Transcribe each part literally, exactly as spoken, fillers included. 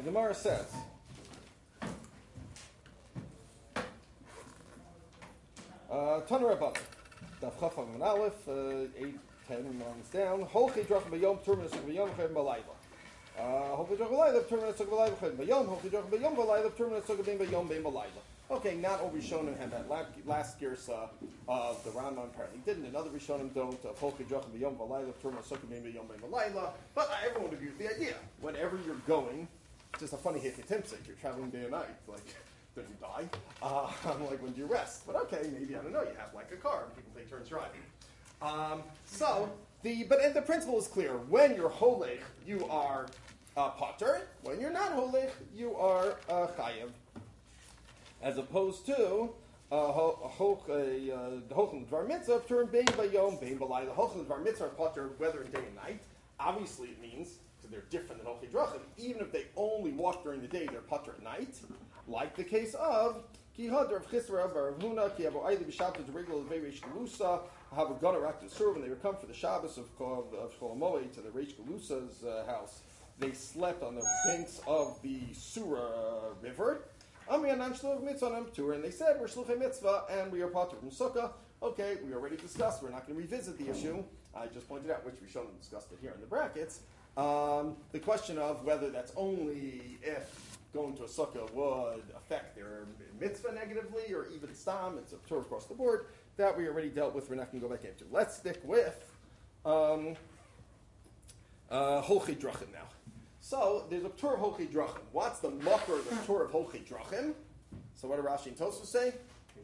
Gemara says, uh, Tana Rabbanan, Daf Chaf Amud Aleph, uh, eight, ten lines down. Holchi drachim b'yom turmin esuk b'yom chayim b'layla. Holchi drachim b'layla turmin esuk b'layla chayim b'yom. Holchi drachim b'yom b'layla turmin esuk b'yom b'yom b'layla. Okay, not all Rishonim had that last girsa of the Rambam apparently didn't. Another Rishonim don't. Of Holchi drachim b'yom b'layla turmin esuk b'yom b'yom b'layla. But everyone would agree with the idea. Whenever you're going, it's just a funny hikitimsik. You're traveling day and night, like. Don't you die? Uh, I'm like, when do you rest? But okay, maybe, I don't know, you have like a car, people take turns driving. Um, so, the but and the principle is clear. When you're holech, you are uh, potter. When you're not holech, you are uh, chayev. As opposed to the hochel dvar mitzvah, turn bein bayom, bein balai. The hochel dvar mitzvah are potter whether day and night. Obviously, it means they're different than Holchi Drachim. Even if they only walk during the day, they're potter at night. Like the case of Ki Hadar of Chisra of Rav Huna, Ki Avo Aili B'Shabbat Regel Levei Reish Galusa, have a Gunnar to serve when they would come for the Shabbos of of Cholamoe to the Reish Galusa's uh, house. They slept on the banks of the Surah River. Amri Anan Shluch Mitzvah on tour, and they said we're Shluchei Mitzvah and we are potter from Sukkah. Okay, we already discussed. We're not going to revisit the issue. I just pointed out which we showed and discussed it here in the brackets. Um, the question of whether that's only if going to a sukkah would affect their mitzvah negatively, or even stam, it's a tour across the board, that we already dealt with, we're not going to go back into. Let's stick with um, uh, Holchi Drachim now. So, there's a tour of Holchi Drachim. What's the makar of the tour of Holchi Drachim? So what do Rashi and Tosfos say?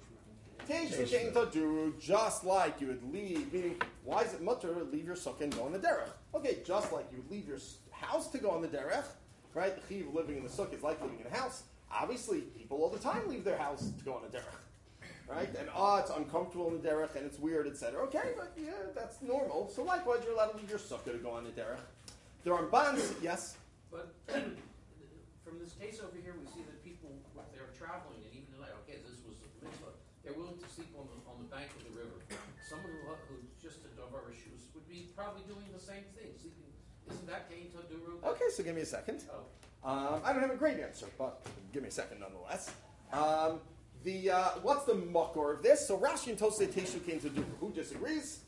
Just like you would leave, meaning, why is it mutter to leave your sukkah and go on the derech? Okay, just like you would leave your house to go on the derech, right? The chiv living in the sukkah is like living in a house. Obviously, people all the time leave their house to go on a derech, right? And ah, oh, it's uncomfortable in the derech and it's weird, et cetera. Okay, but yeah, that's normal. So likewise, you're allowed to leave your sukkah to go on the derech. There are bands, yes. But from this case over here, we see that people, if they're traveling and even tonight, okay, this was a mitzvah. They're willing to sleep on the on the bank of the river. Someone who, who just took over shoes would be probably doing the same thing. Sleeping, isn't that Kain Taduru? Okay, so give me a second. Oh. Um, I don't have a great answer, but give me a second nonetheless. Um, the uh, what's the makor of this? So Rashi and Tosfos say Teshu Kain Taduru. Who disagrees?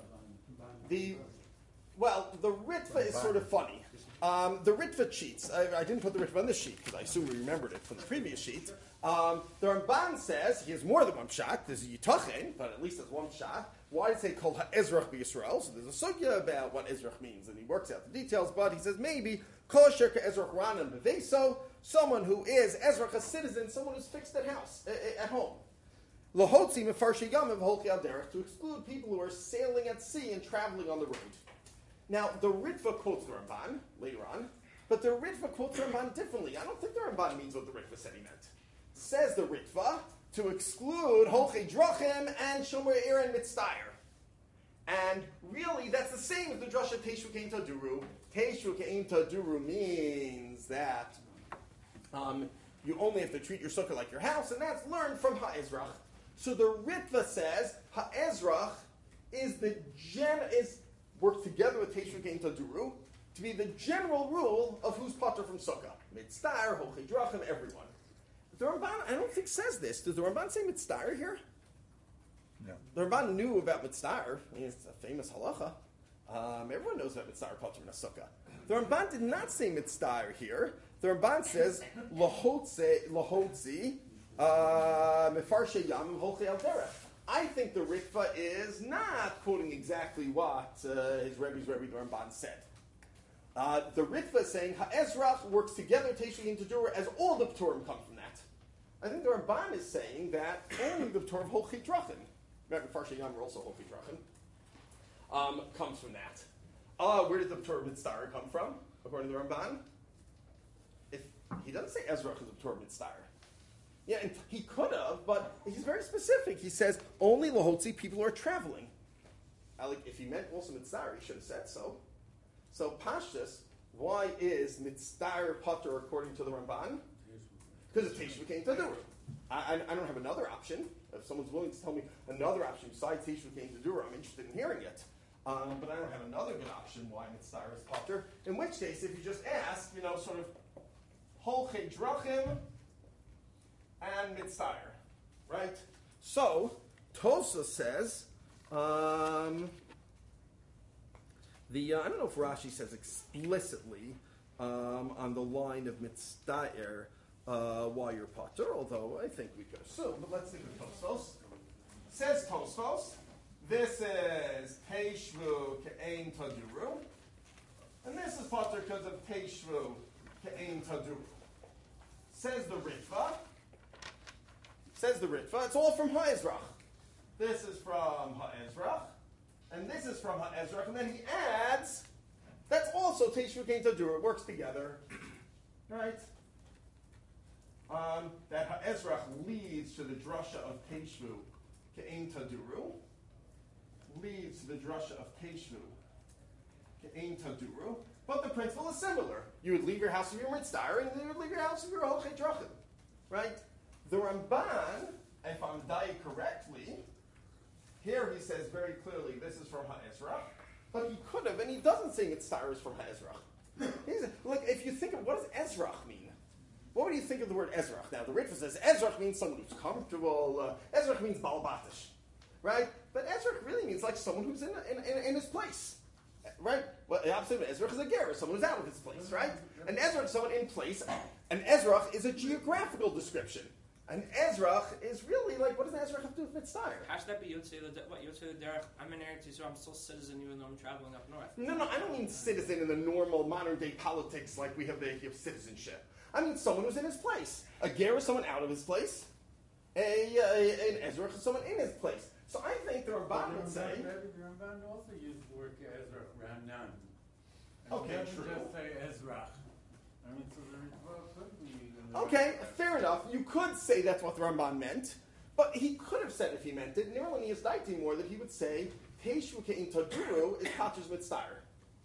The well, the Ritva is sort of funny. Um, the Ritva cheats. I, I didn't put the Ritva on this sheet because I assume we remembered it from the previous sheet. Um, the Ramban says he has more than one shot. There's a Yitachen, but at least there's one shot. Why does it say called Ha'ezrach b'Yisrael? So there's a sugya about what Ezrach means, and he works out the details. But he says maybe Kol Shirka Ezrach Ranan Beveso, someone who is Ezrach, a citizen, someone who's fixed at house at home. Lahotzi mefarshi yamav holchi al derech, to exclude people who are sailing at sea and traveling on the road. Now, the Ritva quotes the Ramban later on, but the Ritva quotes the Ramban differently. I don't think the Ramban means what the Ritva said he meant. Says the Ritva to exclude Holchi Drachim and Shomer Ir and Mitzdayer. And really, that's the same as the Drasha Teshu Kain Taduru. Teshu Kain Taduru means that um, you only have to treat your sukkah like your house, and that's learned from Ha'ezrach. So the Ritva says Ha'ezrach is the gen is work together with Teshu Kain Taduru to be the general rule of who's potter from sukkah. Mitzdayer, Holchi Drachim, everyone. The Ramban, I don't think, says this. Does the Ramban say Mitzdayer here? No. The Ramban knew about Mitzdayer. I mean, it's a famous halacha. Um, everyone knows about Mitzdayer potter in a sukkah. The Ramban did not say Mitzdayer here. The Ramban says Lahotze, Lahotzi, Mefarshe Yamim Holchi Al Derech. I think the Ritva is not quoting exactly what uh, his Rebbe's Rebbe the Ramban said. Uh, the Ritva is saying Ha'ezrach works together Teshu Kain Taduru as all the P'turim come from that. I think the Ramban is saying that only the P'turim Holchi Drachim, remember Farsha Yam are also Holchi Drachim, um, comes from that. Uh, where did the P'turim Mitzdayer come from, according to the Ramban? If he doesn't say Ezrach is a P'turim Mitzdayer. Yeah, and he could have, but he's very specific. He says only Lahotzi, people who are traveling. I like, if he meant also Mitzdayer, he should have said so. So Pashtus, why is Mitzdayer Potter according to the Ramban? Because it's Teshu Kain Taduru. I, I, I don't have another option. If someone's willing to tell me another option besides Teshu Kain Taduru, I'm interested in hearing it. Um, but I don't have another good option why Mitzdayer is Potter. In which case, if you just ask, you know, sort of holchei drachim, and mitzayir. Right? So, Tosa says, um, the uh, I don't know if Rashi says explicitly um, on the line of mitzayir uh, while you're patur, although I think we could assume, but let's think of Tosfos. Says Tosfos, this is Teishvu Ke'ein Taduru, and this is patur because of Teishvu Ke'ein Taduru. Says the Ritva, says the Ritva, it's all from Ha'ezrach. This is from Ha'ezrach, and this is from Ha'ezrach, and then he adds, that's also Teishvu Ke'ein Taduru, it works together, right? Um, that Ha'ezrach leads to the drasha of Teishvu Ke'ein Taduru, leads to the drasha of Teishvu Ke'ein Taduru, but the principle is similar. You would leave your house if you're mitzvah, and you would leave your house if you're holchei drachim, right? The Ramban, if I'm dying correctly, here he says very clearly this is from Ha'ezrach, but he could have, and he doesn't say mitzvah is from Ha'ezrach. He's, look, if you think of what does Ezrach mean? What would you think of the word Ezrach? Now, the Ritva says Ezrach means someone who's comfortable. Uh, Ezrach means balbatish, right? But Ezrach really means like someone who's in, in, in, in his place, right? Well, the opposite of Ezrach is a ger, someone who's out of his place, right? An Ezrach is someone in place. An Ezrach is a geographical description. An Ezrach is really like, what does an Ezrach have to do with mitzvah? How should that be? You'd say that what you'd say that Derek, I'm in Eretz Yisrael, I'm still a citizen even though I'm traveling up north. No, no, I don't mean citizen in the normal modern day politics like we have the idea of citizenship. I mean someone who's in his place. A ger is someone out of his place. A, a an Ezrach is someone in his place. So I think the Ramban would say. The Ramban also used the word Ezrach, Ramnan. Okay, doesn't true. just say Ezrach. I mean, so the Ritva could be. Okay, fair enough. You could say that's what the Ramban meant, but he could have said if he meant it, Nirlani is daiti more that he would say Teishvu Ke'ein Taduru is paters mitzvah.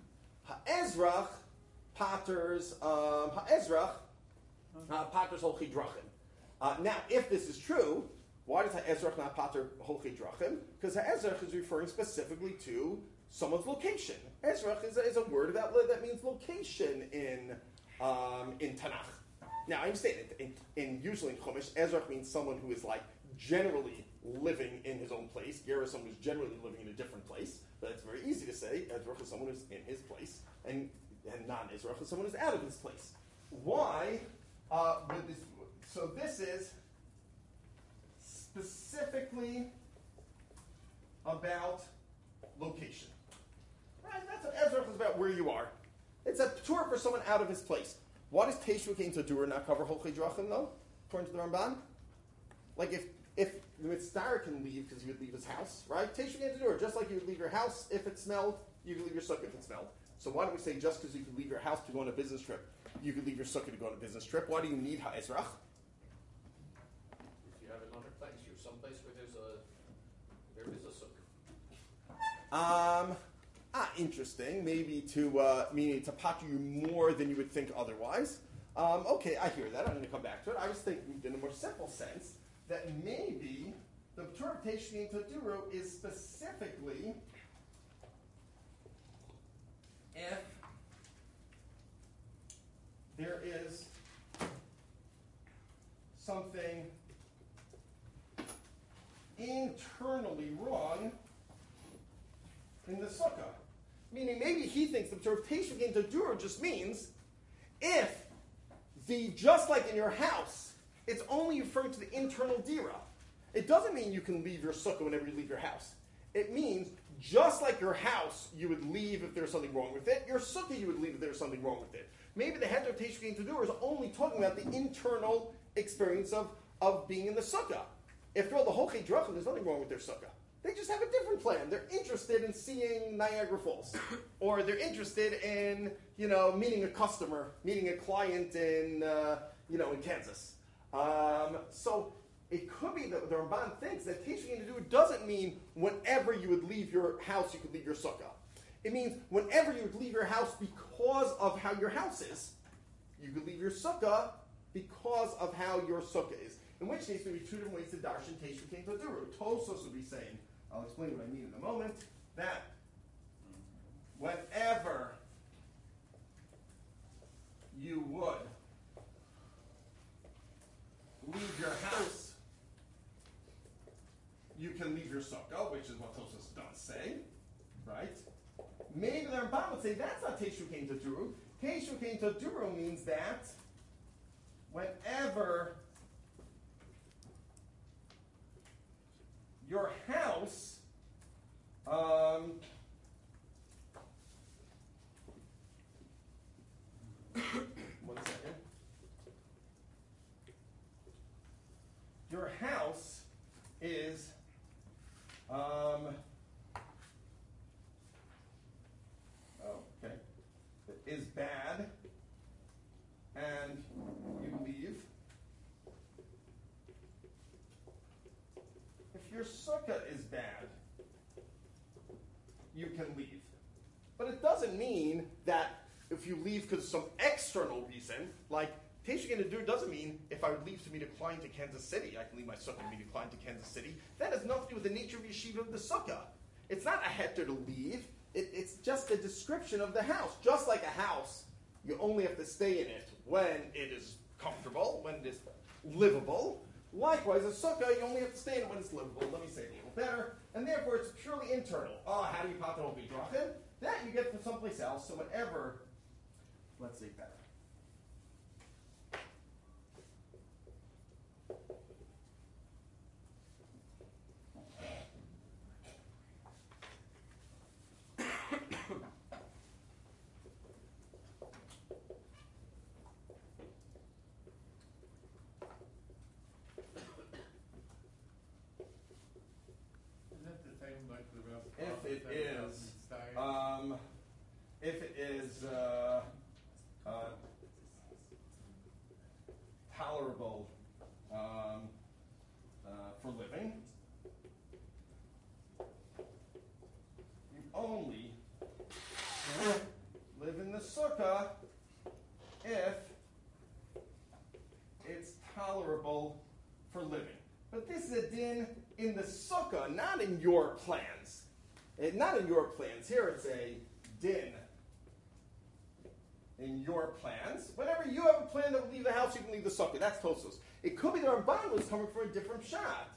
Ha'ezrach paters um, Ha'ezrach. Uh, Paters holchei drachim. Uh, now, if this is true, why does Ha'ezrach not pater holchei drachim? Because Ha'ezrach is referring specifically to someone's location. Ezrach is a, is a word about that means location in um, in Tanakh. Now, I understand in, in, in usually in Chumash, Ezrach means someone who is like generally living in his own place. Ger is someone who's generally living in a different place. But it's very easy to say Ezrach is someone who's in his place, and and non-Ezrach is someone who's out of his place. Why? Uh, with this, so this is specifically about location. Right? That's what Ezrach is about, where you are. It's a tour for someone out of his place. Why does Teishvu Ke'ein Taduru not cover holchei drachim though, according to the Ramban? Like if if the mitzvah can leave because he would leave his house, right? Teishvu Ke'ein Taduru, just like you would leave your house if it smelled, you could leave your sukkah if it smelled. So why don't we say just because you could leave your house to go on a business trip, you could leave your sukkah to go on a business trip? Why do you need Ha'ezrach? If you have another place, you're someplace where there's a there is a sukkah. Um, ah, interesting. Maybe to uh, meaning to pat you more than you would think otherwise. Um, okay, I hear that. I'm going to come back to it. I was thinking, in a more simple sense, that maybe the interpretation in Taduru is specifically if there is something internally wrong in the sukkah. Meaning maybe he thinks the interpretation in Taduru just means if the, just like in your house, it's only referring to the internal dira. It doesn't mean you can leave your sukkah whenever you leave your house. It means just like your house, you would leave if there's something wrong with it, your sukkah you would leave if there's something wrong with it. Maybe the heter Teishvu Ke'ein Taduru is only talking about the internal experience of, of being in the sukkah. After all, the holchei drachim, there's nothing wrong with their sukkah. They just have a different plan. They're interested in seeing Niagara Falls. Or they're interested in, you know, meeting a customer, meeting a client in, uh, you know, in Kansas. Um, so it could be that the Ramban thinks that Teishvu Ke'ein Taduru doesn't mean whenever you would leave your house, you could leave your sukkah. It means whenever you would leave your house because of how your house is, you could leave your sukkah because of how your sukkah is. In which case, there would be two different ways to darshan Teishvu Ke'ein Taduru. Tosos would be saying, I'll explain what I mean in a moment, that whenever you would leave your house, you can leave your sukkah, which is what Tosfos does say, right? Maybe the Ramban would say that's not Teshu Kain Taduru. Teshu Kain Taduru means that whenever your house um, one second. Your house is um, okay is bad, and you leave. If your sukkah is bad, you can leave. But it doesn't mean that if you leave because of some external reason, like Teshu Kain Taduru doesn't mean if I would leave to meet a client to Kansas City, I can leave my sukkah to meet a client to Kansas City. That has nothing to do with the nature of yeshiva of the sukkah. It's not a heter to leave. It, it's just a description of the house. Just like a house, you only have to stay in it when it is comfortable, when it is livable. Likewise, a sukkah, you only have to stay in it when it's livable. Let me say it a little better. And therefore, it's purely internal. Oh, how do you pop it over drachim? That you get from someplace else. So whatever, let's say better. If it is, um, if it is uh, uh, tolerable um, uh, for living, you only live in the sukkah if it's tolerable for living. But this is a din in the sukkah, not in your plans. It, not in your plans. Here it's a din in your plans. Whenever you have a plan that will leave the house, you can leave the sukkah. That's Tosfos. It could be the Ramban was coming from a different shot.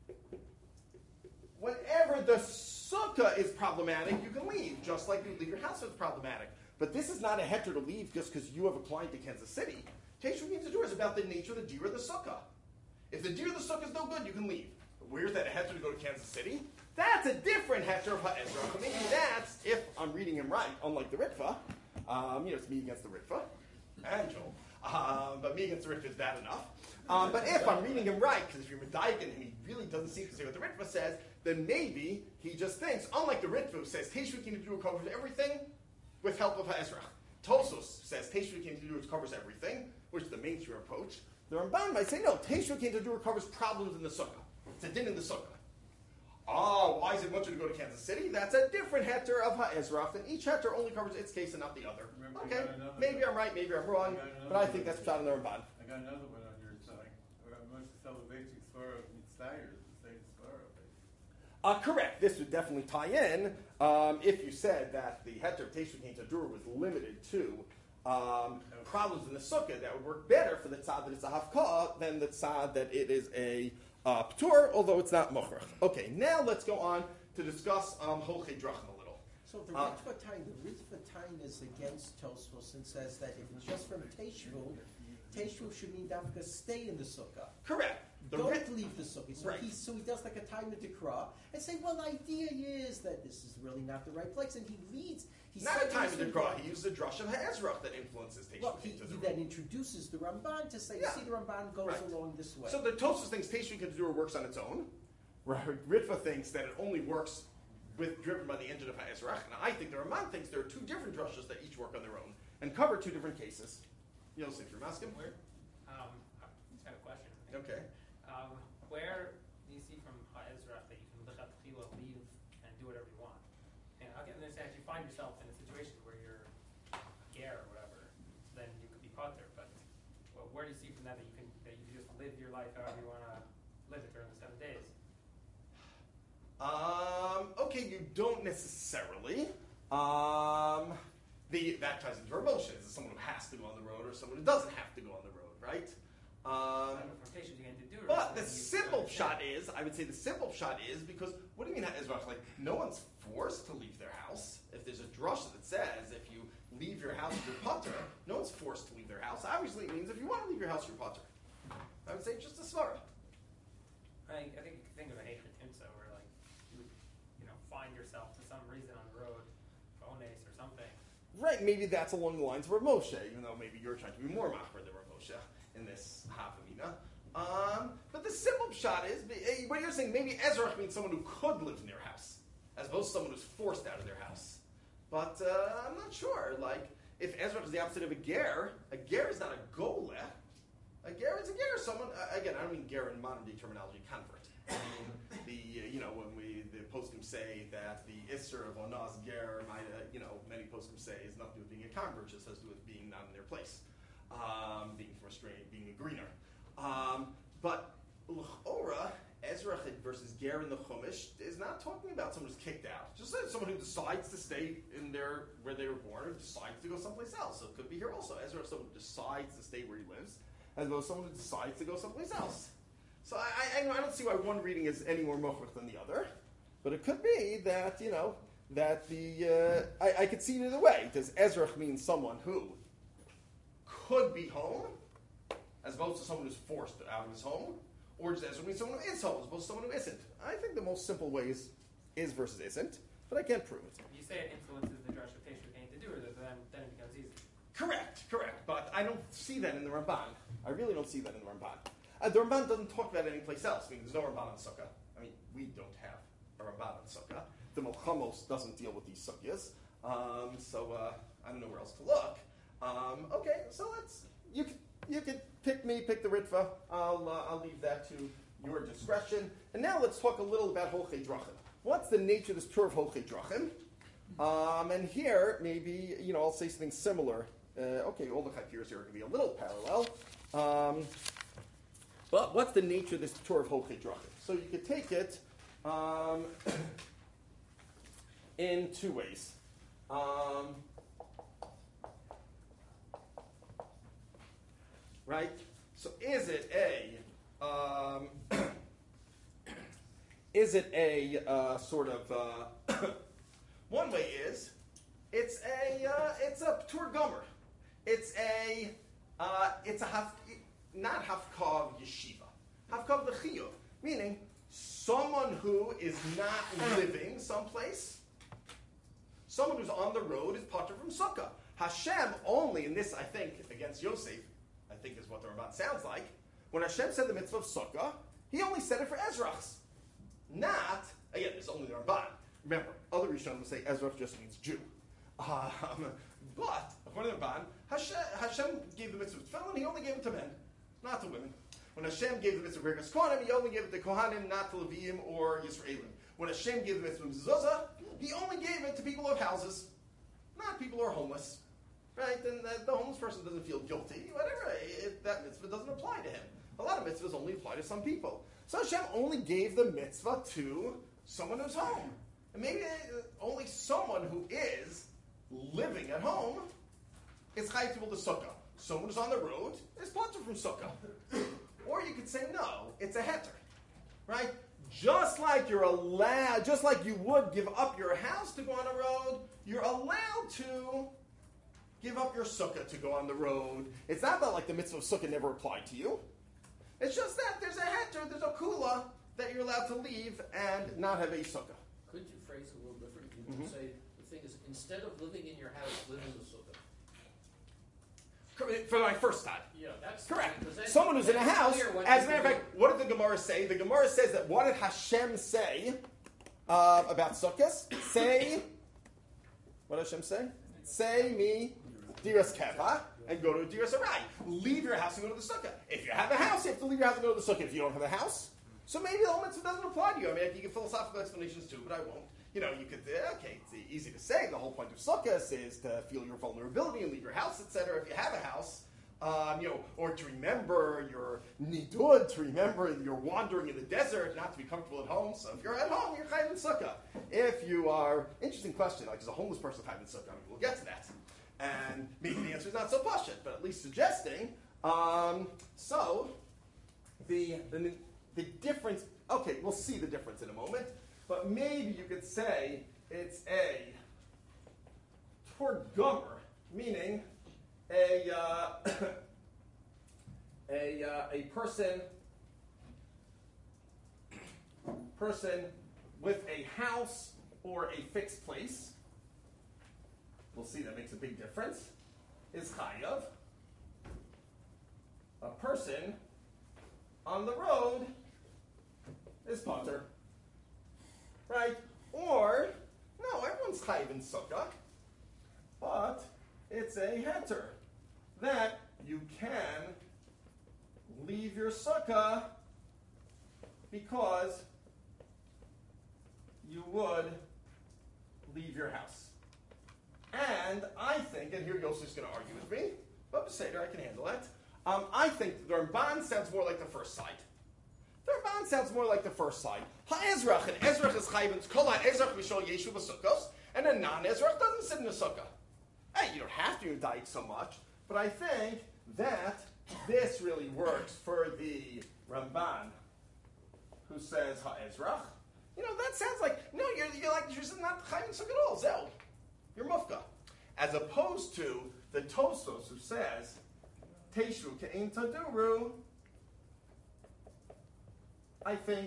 Whenever the sukkah is problematic, you can leave, just like you leave your house if it's problematic. But this is not a heter to leave just because you have a client in Kansas City. Teshu Kain Taduru is about the nature of the deer of the sukkah. If the deer of the sukkah is no good, you can leave. But where's that a heter to go to Kansas City? That's a different heter of ha'ezrach. Maybe that's, if I'm reading him right, unlike the Ritva. Um, you know, it's me against the Ritva. And Joel. Um, but me against the Ritva is bad enough. Um, but if I'm reading him right, because if you're Medayik and he really doesn't seem to say what the Ritva says, then maybe he just thinks, unlike the Ritva who says, Teshu Kain Taduru covers everything with help of ha'ezrach. Tosfos says, Teshu Kain Taduru covers everything, which is the mainstream approach. The Ramban might say, no, Teshu Kain Taduru covers problems in the sukkah. It's a din in the sukkah. Oh, why is it much to go to Kansas City? That's a different heter of ha'ezrach, and each heter only covers its case and not the other. Remember, okay, maybe I'm right, maybe I'm wrong, but I think that's shot in the Ramban. I got another one on your side. I must tell the basic svara of Mitzayir, the same svara. Uh, correct. This would definitely tie in um, if you said that the heter of Teshu Kain Taduru was limited to um, problems in the sukkah. That would work better for the tzad that it's a hafkah than the tzad that it is a uh, ptur, although it's not mochrach. Okay, now let's go on to discuss um, holchei drachim a little. So the Uh, Ritva Tain, the Ritva Tain is against Tosfos and says that if it's just from Teshu, Teshu should mean dafka stay in the sukkah. Correct. The Don't rit- leave the sukkah. So, Right. he, so he does like a time of Dekra and say, well, the idea is that this is really not the right place. And he leads. He not a time of segues the into- He uses the drush of ha'ezrach that influences Teshu Well, he, Kain he Taduru. then introduces the Ramban to say, Yeah. see, the Ramban goes Right. along this way. So the Tosfos thinks Teshu Kain Taduru works on its own. Ritva thinks that it only works with driven by the engine of ha'ezrach. Now I think the Ramban thinks there are two different drushes that each work on their own and cover two different cases. Yosef, you're asking? Where? Um, I just got a question. Okay. Um, where do you see from Ha'ezrach that you can look up the tefillah, leave, and do whatever you want? And I'll get in this, if you find yourself in a situation where you're ger or whatever, then you could be caught there. But well, where do you see from that that you can that you can just live your life however you want to live it during the seven days? Um, okay, you don't necessarily. Um, the, that ties into our emotions. Someone who has to go on the road or someone who doesn't have to go on the road, right? Um, Kind of from Teshuvah you can do it, but the then you simple understand. shot is, I would say the simple shot is because what do you mean Ezrach? Like no one's forced to leave their house. If there's a drasha that says if you leave your house you're potter, no one's forced to leave their house. Obviously it means if you want to leave your house you're potter. I would say just a svara. I, I think you can think of an Eichel Timso where like you would, you know, find yourself for some reason on the road, Ones or something. Right, maybe that's along the lines of Rav Moshe, even though maybe you're trying to be more machmer than Rav Moshe in this Havamina. Um, but the simple shot is, eh, what you're saying, maybe Ezrach means someone who could live in their house, as opposed to someone who's forced out of their house. But uh, I'm not sure. Like, if Ezrach is the opposite of a ger, a ger is not a goleh. A ger is a ger. Someone, uh, again, I don't mean ger in modern day terminology, convert. I mean, the, uh, you know, when we, the poskim say that the isser of onaz ger might, uh, you know, many poskim say is nothing to do with being a convert, just has to do with being not in their place, um, being from a strain, being a greener. Um, but l'chora, Ezrach versus ger in the Chumash is not talking about someone who's kicked out. Just like someone who decides to stay in their where they were born or decides to go someplace else. So it could be here also. Ezrach is someone who decides to stay where he lives, as opposed to someone who decides to go someplace else. So I, I, I don't see why one reading is any more mochach than the other, but it could be that, you know, that the, uh, I, I could see it either way. Does Ezrach mean someone who could be home, as opposed to someone who's forced out of his home? Or does Ezrach mean someone who is home, as opposed to someone who isn't? I think the most simple way is, is versus isn't, but I can't prove it. You say it influences the drush of Teshuvah Kain to do it, then, then it becomes easy. Correct, correct, but I don't see that in the Ramban. I really don't see that in the Ramban. Uh, the Ramban doesn't talk about it anyplace else. I mean, there's no Ramban on Sukkah. I mean, we don't have a Ramban on Sukkah. The Milchamos doesn't deal with these Sukkahs. Um, so uh, I don't know where else to look. Um, okay, so let's, you can, you can pick me, pick the Ritva. I'll, uh, I'll leave that to your discretion. And now let's talk a little about Holchei Drachim. What's the nature of this tour of Holchei Drachim? Um, and here, maybe, you know, I'll say something similar. Uh, okay, all the Chakiras here are going to be a little parallel. Um, but what's the nature of this tour of Holchei Drachim? So you could take it um, in two ways. Um, right? So is it a um, is it a uh, sort of uh, one way is it's a uh, it's a tour gomer. It's a uh, it's a haf, not hafkav yeshiva, hafkav l'chiyuv, meaning someone who is not living someplace, someone who's on the road is patur from sukkah. Hashem only, in this I think against Yosef, I think is what the Ramban sounds like. When Hashem said the mitzvah of sukkah, He only said it for Ezrachs, not again. It's only the Ramban. Remember, other Rishonim will say Ezrach just means Jew. Um, but according to the Ramban, Hashem, Hashem gave the mitzvah to tefillin, He only gave it to men, not to women. When Hashem gave the mitzvah to Kohanim, He only gave it to Kohanim, not to Leviim or Yisraelim. When Hashem gave the mitzvah to Zuzah, He only gave it to people who have houses, not people who are homeless. Right? And the, the homeless person doesn't feel guilty. Whatever, if that mitzvah doesn't apply to him. A lot of mitzvahs only apply to some people. So Hashem only gave the mitzvah to someone who's home. And maybe only someone who is living at home is chayav to sukkah. Someone who's on the road is patur from sukkah. Or you could say, no, it's a heter. Right? Just like you're allowed, just like you would give up your house to go on a road, you're allowed to give up your sukkah to go on the road. It's not that like the mitzvah of sukkah never applied to you. It's just that there's a heter, there's a kula that you're allowed to leave and not have a sukkah. Could you phrase it a little different? You could Mm-hmm. say, the thing is, instead of living in your house, live in the sukkah. For my first time. Yeah, that's Correct. because then- Someone who's in a then it's house, clear what as a you matter of do. fact, what did the Gemara say? The Gemara says that what did Hashem say uh, about sukkahs? Say, what did Hashem say? Say me, diras keva, and go to diras arai. Leave your house and go to the sukkah. If you have a house, you have to leave your house and go to the sukkah. If you don't have a house, so maybe the whole mitzvah doesn't apply to you. I mean, I can give philosophical explanations too, but I won't. You know, you could, uh, okay, it's easy to say. The whole point of sukkahs is to feel your vulnerability and leave your house, et cetera. If you have a house, um, you know, or to remember your nidud, to remember you're wandering in the desert, not to be comfortable at home. So if you're at home, you're chayav in sukkah. If you are, interesting question, like is a homeless person chayav in sukkah? I mean, we'll get to that. And maybe the answer is not so pashut, but at least suggesting. Um, so. the, the, the difference, okay, we'll see the difference in a moment, but maybe you could say it's a torgomer, meaning a, uh, a, uh, a person, person with a house or a fixed place, we'll see that makes a big difference, is chayav. A person on the road is pater. Right? Or, no, everyone's chayav in sukkah, but it's a heter that you can leave your sukkah because you would leave your house. And I think, and here Yosef's going to argue with me, but Beseder, I can handle that. Um, I think the Ramban sounds more like the first side. The Ramban sounds more like the first side. Ha-Ezrach, and Ezrach is chayv, kol ha-Ezrach v'shol yeshu b'sukkos, and a non-Ezrach doesn't sit in a sukkah. Hey, you don't have to indict so much, but I think that this really works for the Ramban, who says ha-Ezrach. You know, that sounds like, no, you're, you're like, you're not chayv in sukkah at all, Zel. You're mufka. As opposed to the Tosos who says, Teishu ke'in taduru, I think,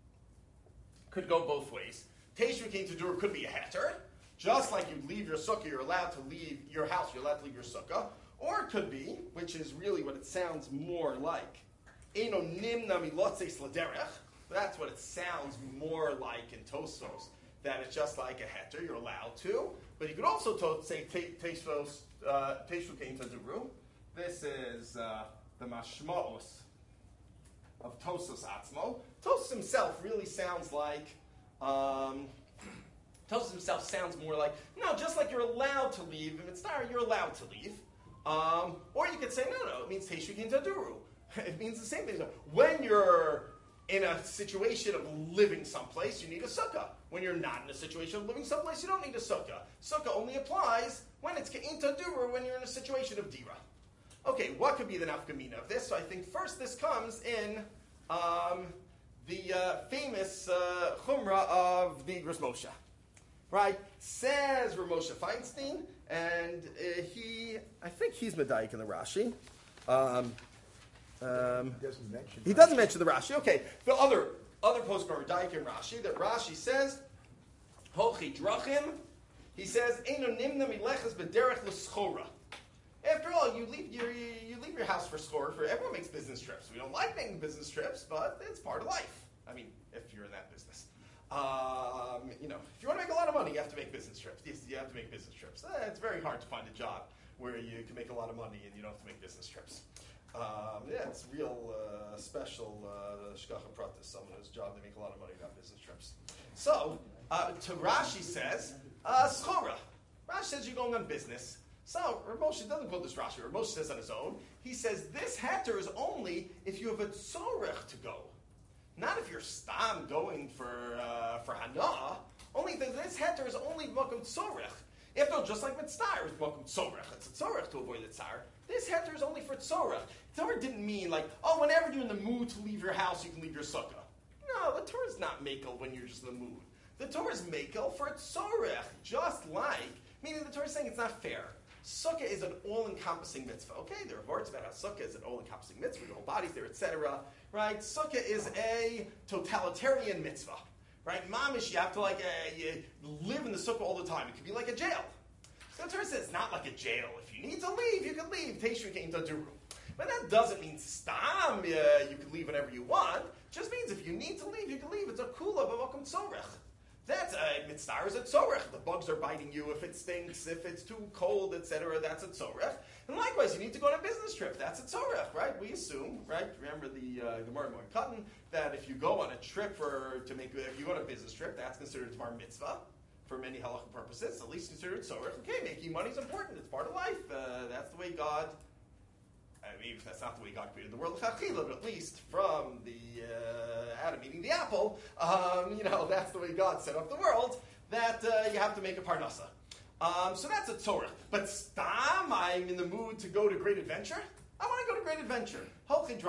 could go both ways. Teishu ke'in taduru could be a heter. Just like you leave your sukkah, you're allowed to leave your house, you're allowed to leave your sukkah. Or it could be, which is really what it sounds more like, Eino nimna milotze sladerech. That's what it sounds more like in Tosos. That it's just like a heter, you're allowed to. But you could also to- say Teishu ke'in taduru. This is uh, the mashmaos of Tosos Atzmo. Tosos himself really sounds like, um, Tosos himself sounds more like, no, just like you're allowed to leave, if it's not, you're allowed to leave. Um, or you could say, no, no, it means Teishu ke'in taduru. It means the same thing. When you're in a situation of living someplace, you need a sukkah. When you're not in a situation of living someplace, you don't need a sukkah. Sukkah only applies when it's ke'in taduru, when you're in a situation of dira. Okay, what could be the nafkamina of this? So I think first this comes in um, the uh, famous uh, chumrah of the Gros Moshe. Right? Says Ramosha Feinstein, and uh, he, I think he's Medayik in the Rashi. Um, um, He doesn't mention. he doesn't mention the Rashi. Okay, the other other posts are Medayik in Rashi, that Rashi says, Hochi drachim, he says, Eino nimna mileches b'derech l'schora. After all, you leave your you leave your house for score. For everyone makes business trips. We don't like making business trips, but it's part of life. I mean, if you're in that business, um, you know, if you want to make a lot of money, you have to make business trips. Yes, you have to make business trips. Eh, it's very hard to find a job where you can make a lot of money and you don't have to make business trips. Um, yeah, it's real uh, special shkacha pratis. Someone whose job they make a lot of money without business trips. So, uh, to Rashi says uh, schora. Rashi says you're going on business. So, Rav Moshe doesn't quote this Rashi. Rav Moshe says on his own. He says this heter is only if you have a tzorech to go. Not if you're stam going for uh, for hana. Only that this heter is only makom tzorech. If no, just like mitzvah is makom tzorech. It's a tzorech to avoid the tzar. This heter is only for tzorech. Torah didn't mean like, oh, whenever you're in the mood to leave your house, you can leave your sukkah. No, the Torah is not makel when you're just in the mood. The Torah is makel for tzorech, just like, meaning the Torah is saying it's not fair. Sukkah is an all-encompassing mitzvah. Okay, there are words about how sukkah is an all-encompassing mitzvah, your whole body's there, et cetera. Right? Sukkah is a totalitarian mitzvah. Right? Mamish, you have to like uh, you live in the sukkah all the time. It could be like a jail. So the Torah says it's not like a jail. If you need to leave, you can leave. Teishu ke'in taduru. But that doesn't mean stam. Uh, you can leave whenever you want. It just means if you need to leave, you can leave. It's a kula b'makom tzorech. That's a mitzvah is a tzorech. The bugs are biting you if it stinks, if it's too cold, et cetera. That's a tzorech. And likewise, you need to go on a business trip. That's a tzorech, right? We assume, right? Remember the uh, Gemara Moed Katan that if you go on a trip for to make, if you go on a business trip, that's considered a mitzvah for many halachic purposes. At least considered tzorech. Okay, making money is important. It's part of life. Uh, that's the way God. I mean, that's not the way God created the world of Chachila, but at least from the uh, Adam eating the apple, um, you know, that's the way God set up the world, that uh, you have to make a parnasa. Um, so that's a tzorech. But stam, I'm in the mood to go to great adventure. I want to go to great adventure. Holchi drachim.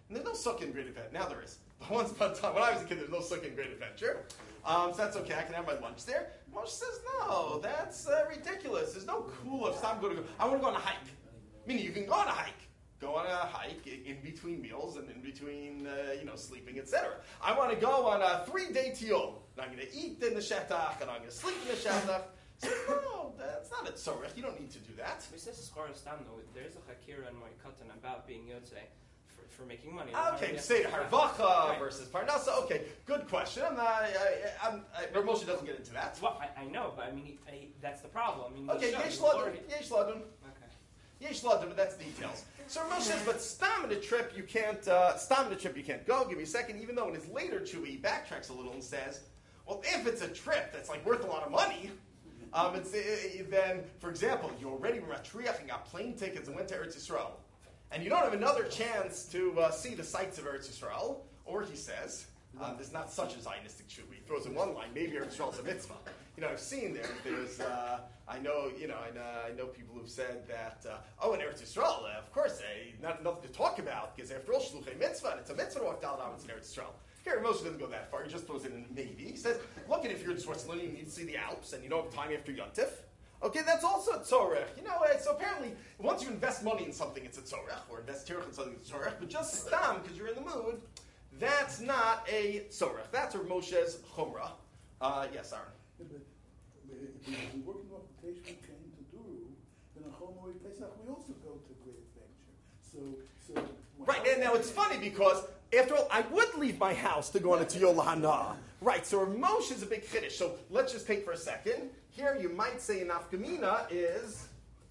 And there's no sukkah in Great Adventure. Now there is. But once upon a time, when I was a kid, there was no sukkah in Great Adventure. Um, so that's okay. I can have my lunch there. Moshe says, no, that's uh, ridiculous. There's no cool if I'm going to go. I want to go on a hike. Meaning you can go on a hike. Go on a hike in between meals and in between, uh, you know, sleeping, et cetera. I want to go on a three-day tiyul. And I'm going to eat in the shetach, and I'm going to sleep in the shetach. So, no, that's not a tzorech. You don't need to do that. He says Schar Stam, though. There's a Hakira in my katan about being Yotzei for, for making money. Okay, you say harvacha versus parnasa. Okay, good question. I'm not, I, I'm, I, Rav Moshe doesn't get into that. Well, I, I know, but I mean, he, I, that's the problem. I mean, Okay, show, yesh he's ladun, already- yesh ladun. Okay. Yesh ladun, but that's details. So Rav Moshe says, but stam in a trip you can't, uh, stam in a trip you can't go. Give me a second. Even though in his later chewy he backtracks a little and says, well, if it's a trip that's like worth a lot of money, um, it's, uh, then, for example, you already were matriach and got plane tickets and went to Eretz Yisrael, and you don't have another chance to uh, see the sights of Eretz Yisrael, or he says, um, there's not such a Zionistic Jew. He throws in one line, maybe Eretz Yisrael is a mitzvah. You know, I've seen there, there's, uh, I know, you know, I know, I know people who've said that, uh, oh, in Eretz Yisrael, uh, of course, uh, not nothing to talk about, because after all, Shluchei Mitzvah, and it's a mitzvah to walk Daled Amos in Eretz Yisrael. Here, Moshe doesn't go that far. He just throws in a maybe. He says, look, and if you're in Switzerland, you need to see the Alps, and you don't have time after Yontif. Okay, that's also a tzorech. You know, uh, so apparently, once you invest money in something, it's a tzorech, or invest tirach in something, it's a tzorech, but just stam, because you're in the mood, that's not a tzorech. That's a Moshe's chumrah. Uh, yes, Aaron. Yeah, but if we're working off the Teshuvah came to Duru, then on Chol Moed Pesach we also go to Great Adventure. So, so Right, and now it's funny because, after all, I would leave my house to go on a Tiyol Lahana. Right, so Rav Moshe is a big chiddush. So let's just take for a second. Here you might say an afkamina is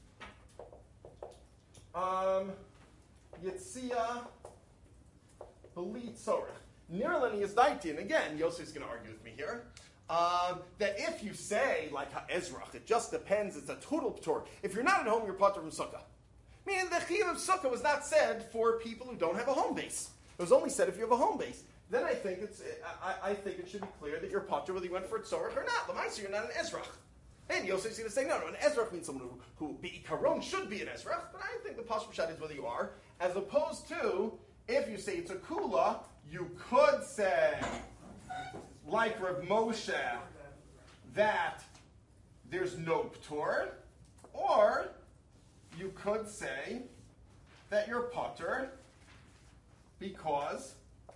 um, Yitzia Beli Tzorech. Nirlani is daiti, and again, Yosef's going to argue with me here. Um, that if you say, like Ha'ezrach, it just depends, it's a total p'tor. If you're not at home, you're patur from sukkah. Meaning the chiyuv of sukkah was not said for people who don't have a home base. It was only said if you have a home base. Then I think it's, I, I think it should be clear that you're patur whether you went for a tzorech or not. L'maisa, you're not an ezrach. And Yosef's going to say, no, no, an ezrach means someone who, who be karon should be an ezrach. But I think the pashut pshat is whether you are, as opposed to if you say it's a kula, you could say, like Rav Moshe, that there's no p'tor, or you could say that you're patur because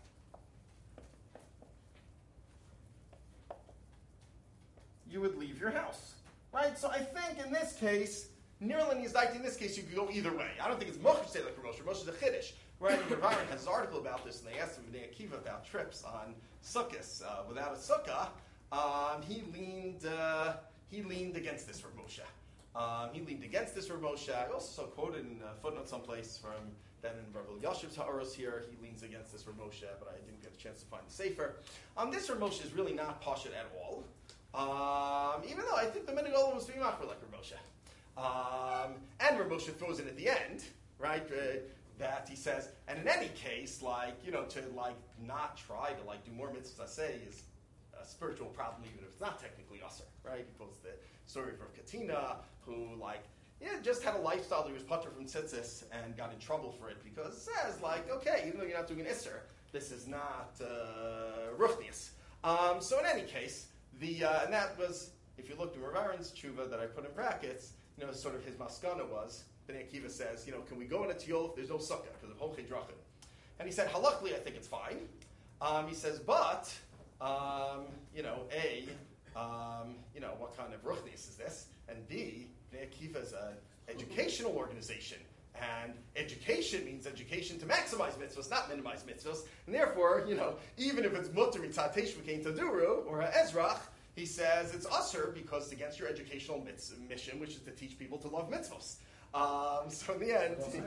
you would leave your house. Right? So I think in this case, Nirlani is daiti, in this case you could go either way. I don't think it's Moshe to say like Rav Moshe. Rav Moshe is a chiddush. Right? Rav Aaron has an article about this, and they asked him in Akiva about trips on sukkahs. Uh, without a sukkah, um, he leaned uh, he leaned against this Rav Moshe. Um, he leaned against this Rav Moshe. I also saw quoted in a footnote someplace from then in Rav Yashiv's Ha'aros here. He leans against this Rav Moshe, but I didn't get a chance to find the sefer. Um, this Rav Moshe is really not pashut at all. Um, even though I think the Minhag Olam was being machmer like Rav Moshe. Um, and Rav Moshe throws in at the end, right? Uh, that he says, and in any case, like, you know, to like not try to like do more mitzvahs, I say, is a spiritual problem, even if it's not technically usher, right? He quotes the story of Katina, who like, yeah, just had a lifestyle that he was putter from tzitzis and got in trouble for it because it says like, okay, even though you're not doing an isser, this is not uh, ruchnius. Um, so in any case, the uh, and that was, if you looked at Rav Aaron's tshuva that I put in brackets, you know, sort of his maskana was. Then Akiva says, you know, can we go in a tiyol if there's no sukkah because of Holchei Drachim? And he said, halachically, I think it's fine. Um, he says, but, um, you know, A, um, you know, what kind of ruchnis is this? And B, Akiva is an educational organization. And education means education to maximize mitzvahs, not minimize mitzvahs. And therefore, you know, even if it's mutter mitzvah teshuvah taduru or a ezrach, he says it's usher because it's against your educational mitzvah mission, which is to teach people to love mitzvahs. Um, so in the end, he,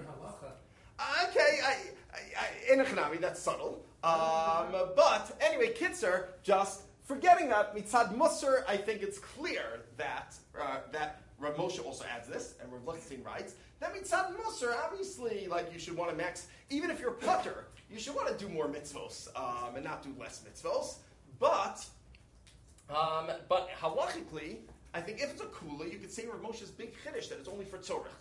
okay, I, I, in a chanami, that's subtle. Um, but anyway, Kitzer, just forgetting that mitzad musar, I think it's clear that uh, that Rav Moshe also adds this, and Rav Lichtenstein writes that mitzad musar, obviously, like you should want to max, even if you're putter, you should want to do more mitzvos um, and not do less mitzvos. But, um, but halachically, I think if it's a kula, you could say Rav Moshe's big chiddush that it's only for tzorech.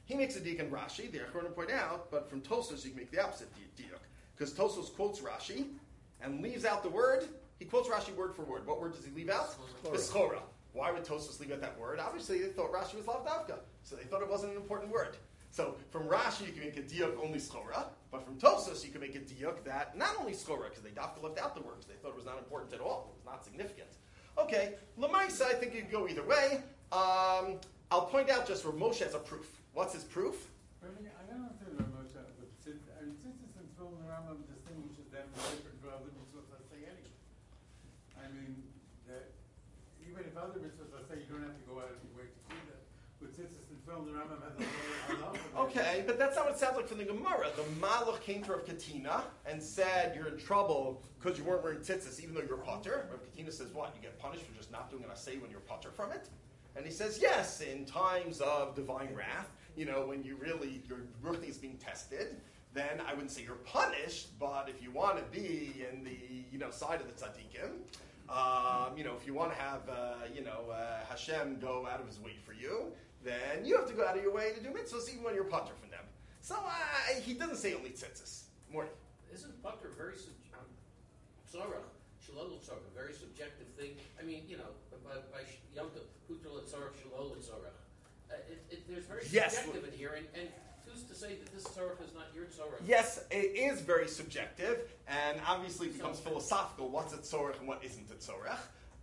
He makes a diuk in Rashi. The Achronim point out, but from Tosfos you can make the opposite diuk. Because Tosfos quotes Rashi and leaves out the word. He quotes Rashi word for word. What word does he leave out? The schora. Why would Tosfos leave out that word? Obviously, they thought Rashi was lavdavka, so they thought it wasn't an important word. So from Rashi, you can make a diuk only schora, but from Tosfos, you can make a diuk that not only schora, because they dafka left out the words. They thought it was not important at all. It was not significant. Okay, Lamaisa, I think you can go either way. Um, I'll point out just for Moshe as a proof. What's his proof? I mean, I don't know if they're Moshe, but since, I mean, since it's in Tefillin, the Rambam distinguishes them as different from other mitzvot, let's say anyway. I mean, that even if other mitzvot, let's say you don't have to go out of your way to see that, but since it's in Tefillin, the Rambam has a lot of Okay, but that's not what it sounds like from the Gemara. The Malach came to Rav Katina and said, you're in trouble because you weren't wearing tzitzis, even though you're potter. Rav Katina says, what? You get punished for just not doing an assay when you're potter from it? And he says, yes, in times of divine wrath, you know, when you really, your ruchni is being tested, then I wouldn't say you're punished, but if you want to be in the, you know, side of the tzaddikim, um, you know, if you want to have, uh, you know, uh, Hashem go out of his way for you, then you have to go out of your way to do mitzvahs even when you're potter from them. So uh, he doesn't say only tzitzis. Morning. Isn't potter very subjective? Tzorach, shalol tzorach, a very subjective thing. I mean, you know, by, by Yom Tov, hutra l'tzorach, shalol l'tzorach. Uh, it, it, there's very Yes. subjective in here, and, and who's to say that this tzorach is not your tzorach? Yes, it is very subjective, and obviously it becomes philosophical. What's a tzorach and what isn't a tzorach?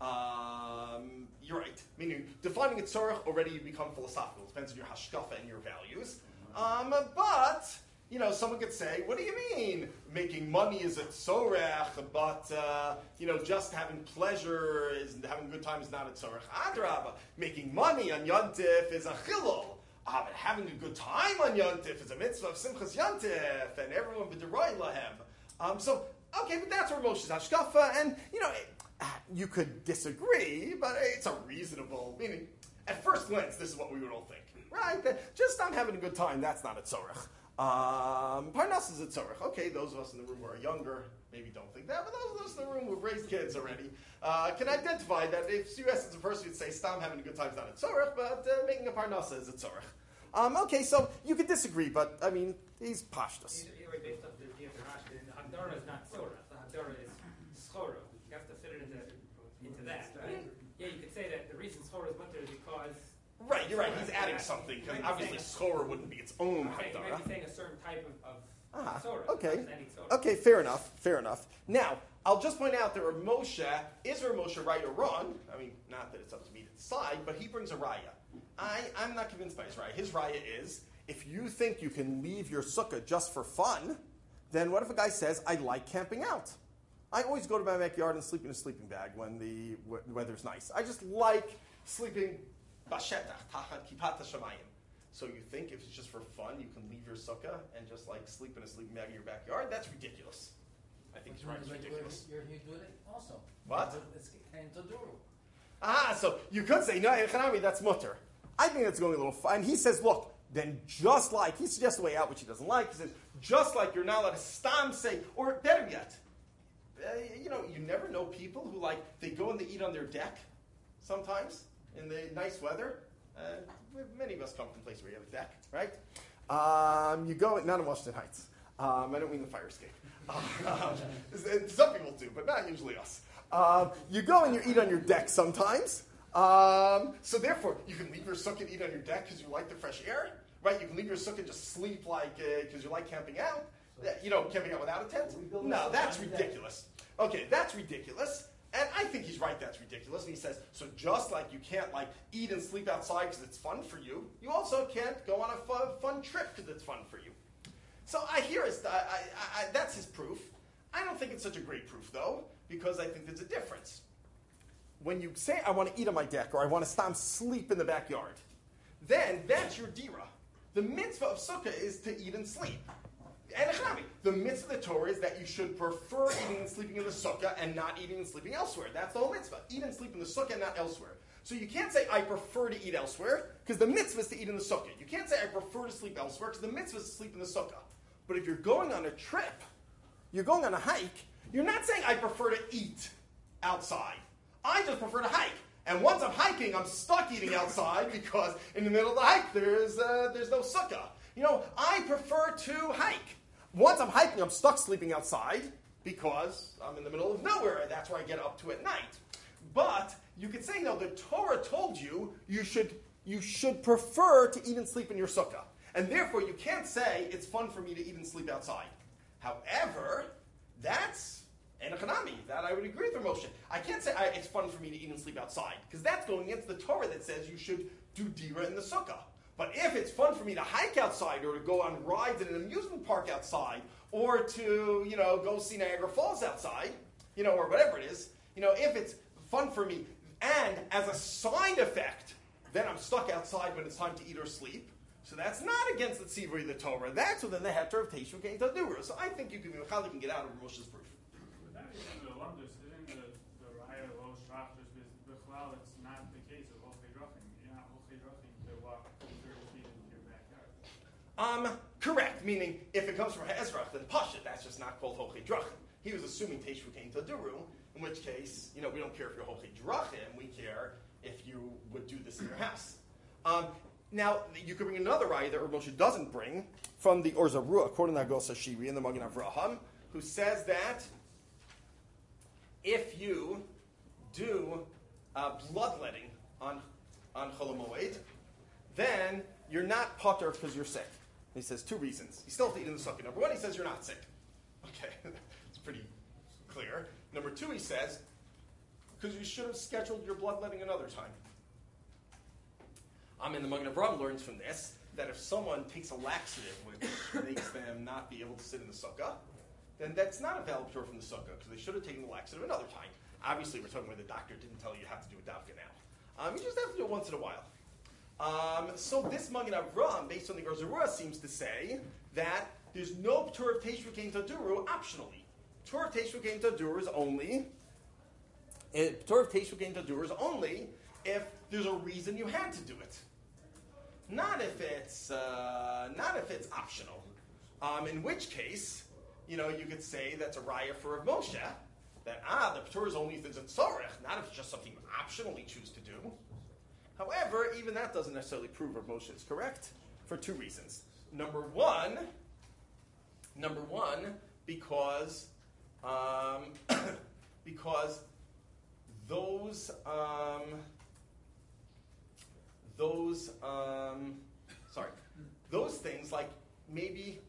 Um, you're right. Meaning, defining a tzorach already you become philosophical. It depends on your hashkafa and your values. Um, but, you know, someone could say, what do you mean making money is a tzorach, but, uh, you know, just having pleasure, is having a good time is not a tzorach. Adrabah, making money on Yontif is a chilul. Ah, but having a good time on Yontif is a mitzvah of Simchas Yontif, and everyone b'deroi lahem. Um, so, okay, but that's where Moshe's hashkafa, and, you know, it, you could disagree, but it's a reasonable, meaning, at first glance, this is what we would all think, right? That just not having a good time, that's not a tzorach. Um, Parnas is a tzorach. Okay, those of us in the room who are younger maybe don't think that, but those of us in the room who've raised kids already uh, can identify that if you asked a person, you'd say, Stam having a good time is not a tzorach, but uh, making a parnasa is a tzorach. Um, okay, so you could disagree, but, I mean, he's pashtus. Either way, based off the idea of the Rashi, the Hagdara is not Tzorach. The Hagdara is Schora. You have to fit it into, into that. Yeah, you could say that the reason Schora is mutter is because... Right, you're right, he's adding something, because obviously schora wouldn't be its own Okay, you hagdara. might be saying a certain type of, of Ah, Tzorach. okay. not any Tzorach. Okay, fair enough, fair enough. Now, I'll just point out that Rav Moshe, is Rav Moshe right or wrong? I mean, not that it's up to me to decide, but he brings a raya. I, I'm not convinced by his raya. His raya is, if you think you can leave your sukkah just for fun, then what if a guy says, I like camping out? I always go to my backyard and sleep in a sleeping bag when the w- weather's nice. I just like sleeping bashetach, tachat kipat hashamayim. So you think if it's just for fun, you can leave your sukkah and just like sleep in a sleeping bag in your backyard? That's ridiculous. I think he's right. It's ridiculous. You're, you're doing it also. What? It's kind to do. Ah, so you could say, no, Hanami, that's mutter. I think that's going a little far. And he says, look, then just like, he suggests a way out which he doesn't like. He says, just like you're not allowed to stam say, or better yet, uh, you know, you never know people who like, they go and they eat on their deck sometimes in the nice weather. Uh, many of us come from a place where you have a deck, right? Um, you go, not in Washington Heights. Um, I don't mean the fire escape. Um, some people do, but not usually us. Um, you go and you eat on your deck sometimes. Um, so therefore, you can leave your sukkah and eat on your deck because you like the fresh air, right? You can leave your sukkah and just sleep like because uh, you like camping out. Uh, you know, camping out without a tent. No, that's ridiculous. Okay, that's ridiculous. And I think he's right, that's ridiculous. And he says, so just like you can't like eat and sleep outside because it's fun for you, you also can't go on a fun, fun trip because it's fun for you. So I hear his, I, I, I, that's his proof. I don't think it's such a great proof, though, because I think there's a difference. When you say, I want to eat on my deck, or I want to stop sleep in the backyard, then that's your dira. The mitzvah of sukkah is to eat and sleep. And the mitzvah of the Torah is that you should prefer eating and sleeping in the sukkah and not eating and sleeping elsewhere. That's the whole mitzvah. Eat and sleep in the sukkah and not elsewhere. So you can't say, I prefer to eat elsewhere, because the mitzvah is to eat in the sukkah. You can't say, I prefer to sleep elsewhere, because the mitzvah is to sleep in the sukkah. But if you're going on a trip, you're going on a hike, you're not saying, I prefer to eat outside. I just prefer to hike. And once I'm hiking, I'm stuck eating outside because in the middle of the hike, there's, uh, there's no sukkah. You know, I prefer to hike. Once I'm hiking, I'm stuck sleeping outside because I'm in the middle of nowhere, and that's where I get up to at night. But you could say, no, the Torah told you you should, you should prefer to eat and sleep in your sukkah. And therefore, you can't say it's fun for me to eat and sleep outside. However, that's enochanami. That I would agree with Moshe. I can't say I, it's fun for me to eat and sleep outside, because that's going against the Torah that says you should do dira in the sukkah. But if it's fun for me to hike outside or to go on rides in an amusement park outside or to, you know, go see Niagara Falls outside, you know, or whatever it is, you know, if it's fun for me and as a side effect, then I'm stuck outside when it's time to eat or sleep. So that's not against the tzivui, the Torah. That's within the heter of Teishu Kein Tadura. So I think you can, you can get out of Moshe's proof. But that is in the Lumdus, isn't the, the Raya Lo Shachris, Bichlal, it's not the case of Holchei Drachim. You're not Holchei Drachim to walk thirty feet into your backyard. Um, correct, meaning if it comes from Hezrach, then Pasha, that's just not called Holchei Drachim. He was assuming Teishu Kein Taduru, in which case, you know, we don't care if you're Holchei Drachim, we care if you would do this in your house. Um, Now, you could bring another raya that Rav Moshe doesn't bring from the Or Zarua, according to Agos Hashiri in the Magen Avraham, who says that if you do uh, bloodletting on on Chol Hamoed, then you're not potter because you're sick. He says two reasons. You still have to eat in the sukkah. Number one, he says you're not sick. Okay, it's pretty clear. Number two, he says, because you should have scheduled your bloodletting another time. Um, and the Magen Avraham learns from this that if someone takes a laxative which makes them not be able to sit in the sukkah, then that's not a valid cure from the sukkah because they should have taken the laxative another time. Obviously, we're talking where the doctor didn't tell you you have to do it dafka now. Um, you just have to do it once in a while. Um, so this Magen Avraham, based on the Or Zarua, seems to say that there's no Torah of Teishu Kein Taduru optionally. Torah of Teishu Kein Taduru is only uh, Torah of Teishu Kein Taduru is only if there's a reason you had to do it. Not if it's uh, not if it's optional. Um, in which case, you know, you could say that's a raya for Rav Moshe that ah, the Torah is only if there's a tzorech, not if it's just something you optionally choose to do. However, even that doesn't necessarily prove Rav Moshe is correct for two reasons. Number one, number one, because um, because those. Um, Those, um, sorry, those things like maybe,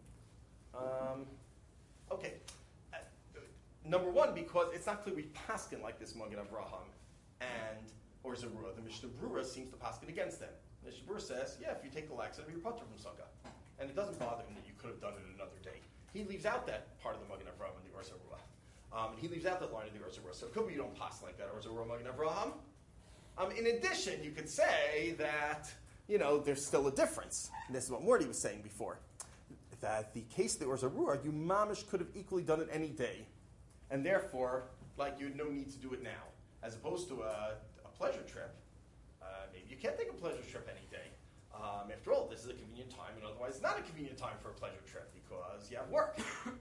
um, okay, uh, number one, because it's not clear we paskin like this Magen Avraham and Or Zarua. The Mishnah Brura seems to paskin against them. The Mishnah Brura says, yeah, if you take the laxative, you're putter from sukkah. And it doesn't bother him that you could have done it another day. He leaves out that part of the Magen Avraham and the Or Zarua. Um, he leaves out that line of the Or Zarua. So it could be you don't pass like that Or Zarua Magen Avraham. Um, in addition, you could say that, you know, there's still a difference. And this is what Morty was saying before. That the case of the Or Zarua, you mamish could have equally done it any day. And therefore, like, you had no need to do it now. As opposed to a, a pleasure trip. Uh, maybe you can't take a pleasure trip any day. Um, after all, this is a convenient time, and otherwise it's not a convenient time for a pleasure trip because you have work.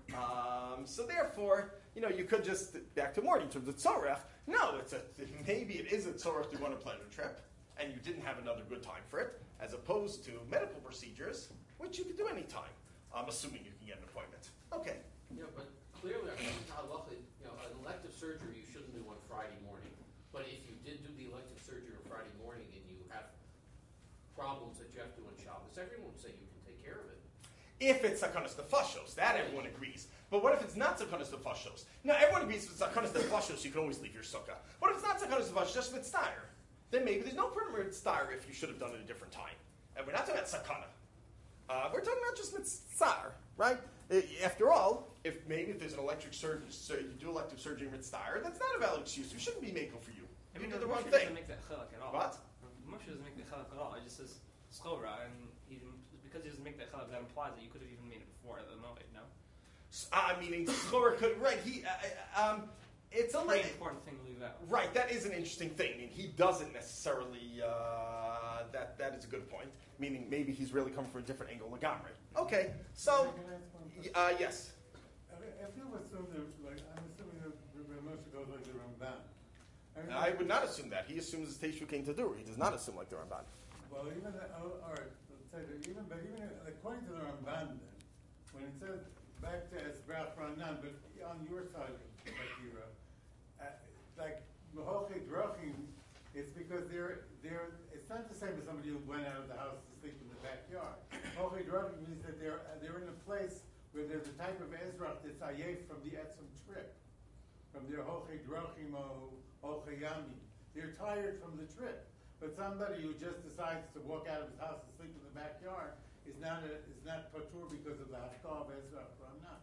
um, so therefore, you know, you could just, back to Morty, in terms of tzorech, no, it's a, maybe it is a tzorech to go on a pleasure trip, and you didn't have another good time for it, as opposed to medical procedures, which you could do any time, um, assuming you can get an appointment. Okay. Yeah, but clearly, I mean, halacha, you know, an elective surgery you shouldn't do on Friday morning. But if you did do the elective surgery on Friday morning and you have problems that you have to do on Shabbos, everyone would say you can take care of it. If it's Sakanas Nefashos, that everyone agrees. But what if it's not Sakanas Nefashos? No, everyone agrees if it's Sakanas Nefashos, you can always leave your sukkah. What if it's not Sakanas Nefashos, just Mitzvah? Then maybe there's no permanent Mitzvah if you should have done it a different time. And we're not talking about Sakana. Uh, we're talking about just Mitzvah, right? After all, if maybe if there's an electric surgery, so you do elective surgery in Mitzvah, that's not a valid excuse. We shouldn't be making for you. I You mean, did the Moshe wrong doesn't thing. make that chalak at all. What? Moshe doesn't make the chalak at all. It just says schora, and he didn't, because he doesn't make that chalak, that implies that you could have even made it before the moment, no? Uh, meaning, Schor could, right, he, uh, um, it's a Very li- important thing to leave out. Right, that is an interesting thing. I mean, he doesn't necessarily, uh, that that is a good point. Meaning, maybe he's really coming from a different angle, Lagamri. Okay, so, Can I ask one question? uh, yes. I mean, if you assume that, like, I'm assuming that Rav Moshe goes like the Ramban, And I would not assume that. He assumes it's Teshu came to do. He does not assume like the Ramban. Well, even the, oh, all right, let's say that even, but even according to the Ramban, then, when it says back to Esbrach Ranan, but on your side, Akira, uh, like Mehoche Drachim, it's because they're they're. It's not the same as somebody who went out of the house to sleep in the backyard. Mehoche Drachim means that they're they're in a place where there's a type of Ezrach that's ayef from the etzem trip, from their Hoche Drachim o Hoche Yami. They're tired from the trip. But somebody who just decides to walk out of his house and sleep in the backyard is not a, is not patur because of the hashkah of Ezrach Ranan.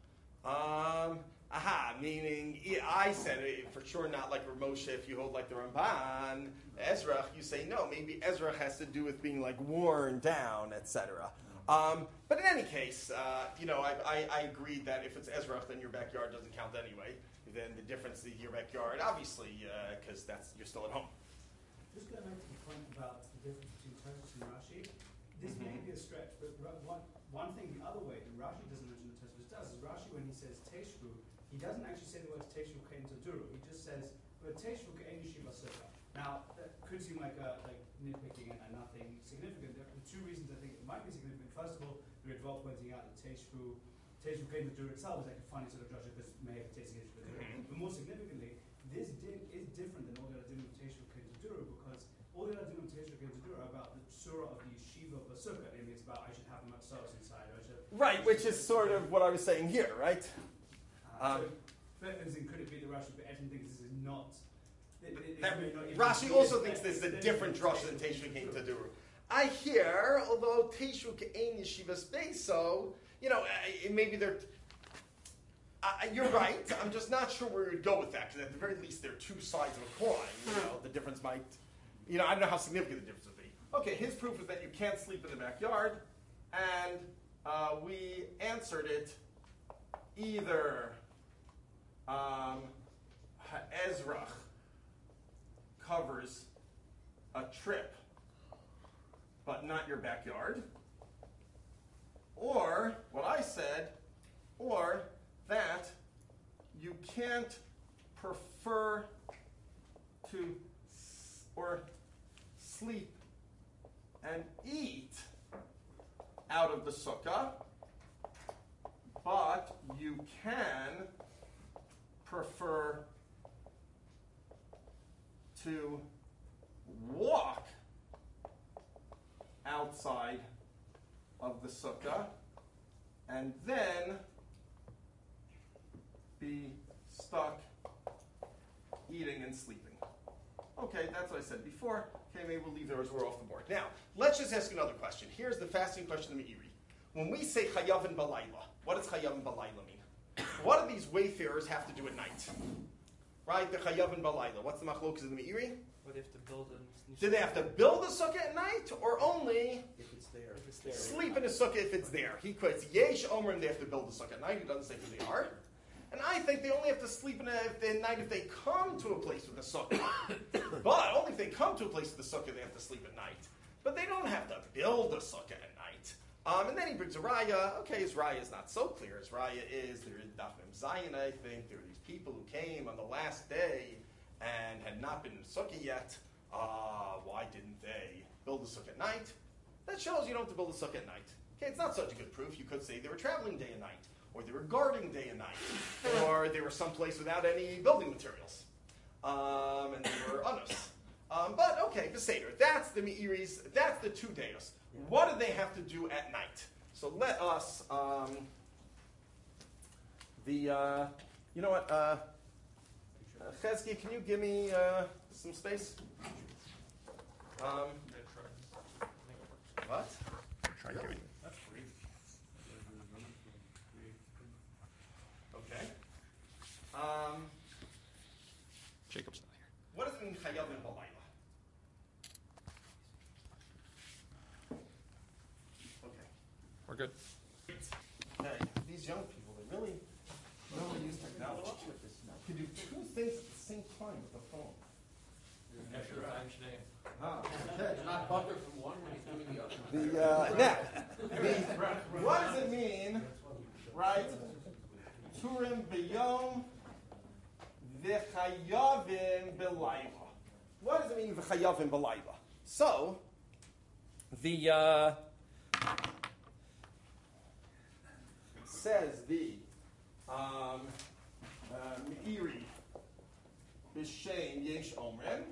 Um, aha, meaning yeah, I said it for sure not like Ramosha. If you hold like the Ramban, Ezra, you say no. Maybe Ezra has to do with being like worn down, et cetera. Um, but in any case, uh, you know, I, I, I agreed that if it's Ezra, then your backyard doesn't count anyway. Then the difference to your backyard, obviously, because uh, that's you're still at home. Just going back to the point about the difference between Tosfos and Rashi, this mm-hmm. may be a stretch, but one, one thing the other way that Rashi doesn't mention that Tosfos does is Rashi, when he says Teshvu, he doesn't actually say the words Teshvu Kein Taduru. He just says, but Teshvu Kein Yeshiva Sukkah. Now, that could seem like a, like nitpicking and, and nothing significant. There are two reasons I think it might be significant. First of all, the Ritval pointing out that Teshvu, Teshvu Kein Taduru itself is like a funny sort of Joshua because it may have a tasting issue. But more significantly, this din is different than all the other din of Teshvu Kein Taduru because all the other din of Teshvu Kein Taduru are about the surah of the yeshiva basukah. Namely, it's about I should have matzos inside. Or I should right, which is sort of what I was saying here, right? Uh, um, so, but as in, could it be the Rashi? But Edmund thinks this is not. It, it, that, not Rashi also thinks this is a different drush than Teshvu Kein Taduru. I hear, although Teshvu Kein Yeshiva space, so you know, maybe they're. Uh, you're right. I'm just not sure where we'd go with that because at the very least they're two sides of a coin. You know, the difference might, you know, I don't know how significant the difference would be. Okay, his proof is that you can't sleep in the backyard, and uh, we answered it either um, Ezrach covers a trip, but not your backyard, or what I said, or that you can't prefer to s- or sleep and eat out of the sukkah, but you can prefer to walk outside of the sukkah and then be stuck eating and sleeping. Okay, that's what I said before. Okay, maybe we'll leave those. We're off the board. Now, let's just ask another question. Here's the fascinating question of the Meiri. When we say Chayavin Balayla, what does Chayavin Balayla mean? What do these wayfarers have to do at night? Right, the Chayavin Balayla. What's the machlokas of the Meiri? Or they have to build a... Do they have to build a sukkah at night, or only If it's there. If it's there. sleep in a sukkah if it's there? He quotes Yesh Omrim, they have to build a sukkah at night. He doesn't say who they are. And I think they only have to sleep in a, if they, at night if they come to a place with a sukkah. But only if they come to a place with a sukkah, they have to sleep at night. But they don't have to build a sukkah at night. Um, and then he brings a raya. Okay, his raya is not so clear. His raya is, there is Daf Mem Zayin, I think. There are these people who came on the last day and had not been in sukkah yet. Uh, why didn't they build a sukkah at night? That shows you don't have to build a sukkah at night. Okay, it's not such a good proof. You could say they were traveling day and night, or they were guarding day and night, or they were someplace without any building materials, um, and they were unos. Um, but okay, Beseder, that's the Meiri's, that's the two deos. What do they have to do at night? So let us, um, the, uh, you know what, uh, uh, Chesky, can you give me uh, some space? Um, what? Try giving. That's free. Okay. Um, Jacob's not here. what does it mean, Chayavin Balayla? Okay. We're good. Hey, these young people, they really know how to use technology. Can do two things at the same time with the phone. After the time today. Ah, You're not butter from one when he's doing the other. The, uh, now, the, what does it mean, right? Turim b'yom v'chayavim Belayla. What does it mean v'chayavim Belayla? So, the uh, says the um, uh, Meiri b'shem yesh omrim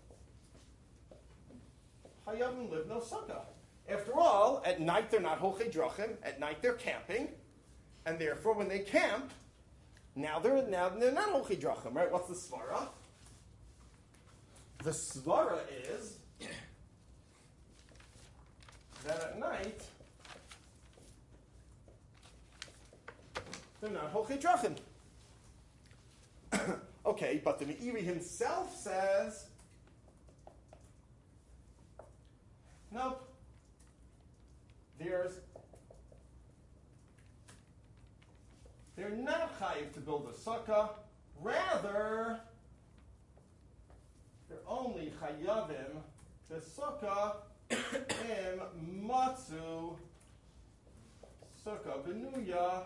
hayavim live no sukkah. After all, at night they're not holchei drachim. At night they're camping, and therefore when they camp, now they're now they're not holchei drachim, right? What's the svara? The svara is that at night they're not holchei drachim. Okay, but the Meiri himself says, nope. There's they're not chayiv to build a sukkah. Rather, they're only chayavim the sukkah im matzu sukkah benuya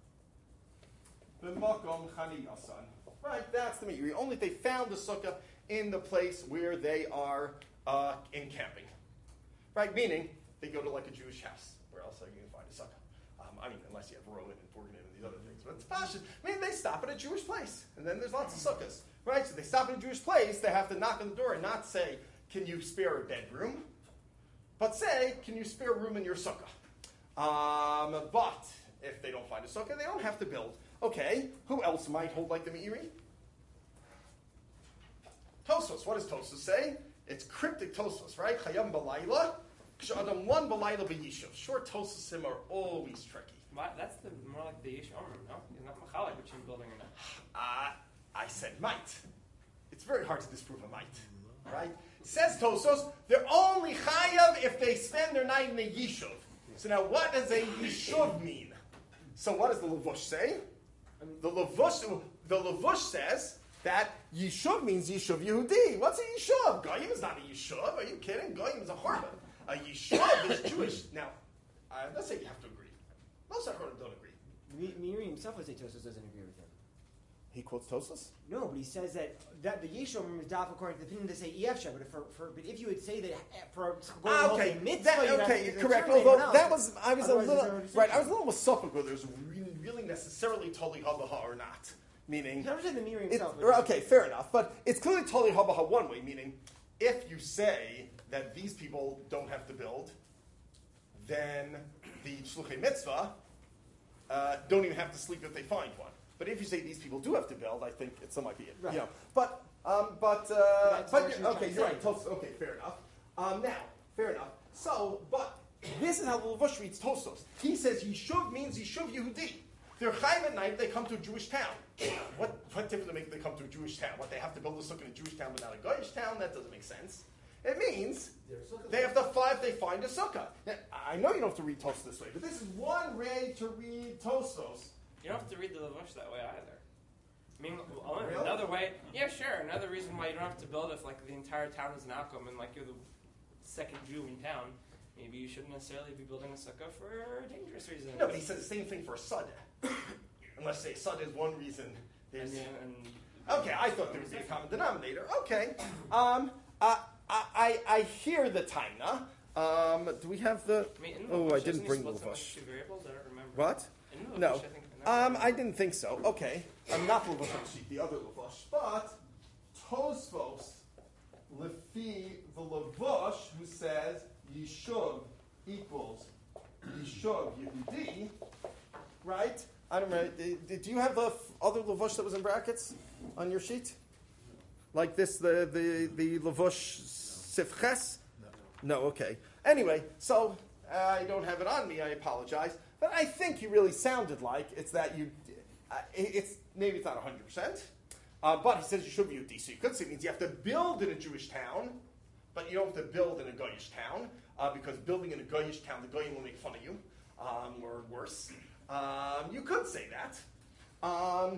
b'makom chaniyasan. Right, that's the Meiri. Only if they found the sukkah in the place where they are uh, encamping. Right, meaning they go to like a Jewish house. Where else are you going to find a sukkah? Um, I mean, unless you have Rowan and Forganim and these other things. But it's Pasha. I mean, they stop at a Jewish place. And then there's lots of sukkahs. Right? So they stop at a Jewish place. They have to knock on the door and not say, can you spare a bedroom? But say, can you spare room in your sukkah? Um, but if they don't find a sukkah, they don't have to build. Okay, who else might hold like the Meiri? Tosfos. What does Tosfos say? It's cryptic Tosfos, right? Chayam Balayla. K'sh'adam one Balayla b'yishuv. Short Tosfosim are always tricky. Why, that's the more like the Yish Omer, no? You're not machalik between building and Uh, I said might. It's very hard to disprove a might, right? Says Tosfos, they're only chayav if they spend their night in a yishuv. So now what does a yishuv mean? So what does the Levush say? The Levush, the Levush says that Yishuv means Yishuv Yehudi. What's a Yishuv? Goyim is not a Yishuv. Are you kidding? Goyim is a Chorban. A Yishuv is Jewish. Now, uh, let's say you have to agree. Most Achronim don't agree. Meiri himself would say Tosfos doesn't agree with him. He quotes Tosfos? No, but he says that, that the Yishom is daf according to the opinion they say Efsha, but, if for, for, but if you would say that for going Ah, to okay, mitzvah, that, you'd have okay, to correct. determine Although now. that was, I was a Otherwise, it's little already right. I said. was a little philosophical whether there's really, really necessarily totally habaha or not. Meaning, I understand the Meiri It's, himself. but- okay, fair enough. But it's clearly totally habaha one way, meaning if you say that these people don't have to build, then the shluchei mitzvah uh, don't even have to sleep if they find one. But if you say these people do have to build, I think it still might be it. Right. You know, but um, but uh, That's but what she you're- was okay, trying you're to right. say. Tos- okay, fair enough. Um, now, fair enough. So, but this is how the Levush reads Tosfos. He says Yishuv means Yishuv Yehudi. They're chayim at night. They come to a Jewish town. What what difference does it make if they come to a Jewish town? What, they have to build a sukkah in a Jewish town but not a Goyish town? That doesn't make sense. It means they have to find they find a sukkah. Now, I know you don't have to read Tosfos this way, but this is one way to read Tosfos. You don't have to read the Levush that way either. I mean, well, Really? another way, yeah, sure. Another reason why you don't have to build if like the entire town is an outcome and like you're the second Jew in town, maybe you shouldn't necessarily be building a sukkah for dangerous reasons. No, but he says the same thing for a Sada. Unless say Sada is one reason. There's And, yeah, and okay. I thought there would be a common denominator. Okay. Um. Uh, I I I hear the taina. Um. Do we have the? I mean, in the Oh, Levush, I isn't didn't he bring the split them into Levush. two variables? I don't remember. What? In the No. Levush, I think. Um, I didn't think so. Okay, I'm not the Levush on the sheet, the other Levush, but Tosfos, lefi the Levush, who says Yishuv equals Yishuv Yehudi, right? I don't know. Did, do you have the f- other Levush that was in brackets on your sheet? Like this, the the the Levush Sifches? No. No. Okay. Anyway, so uh, I don't have it on me. I apologize. But I think you really sounded like it's that you, uh, it's maybe it's not one hundred percent, uh, but he says you should be Yehudi. So you could say it means you have to build in a Jewish town, but you don't have to build in a Goyish town, uh, because building in a Goyish town, the Goyim will make fun of you, um, or worse. Um, you could say that. Um,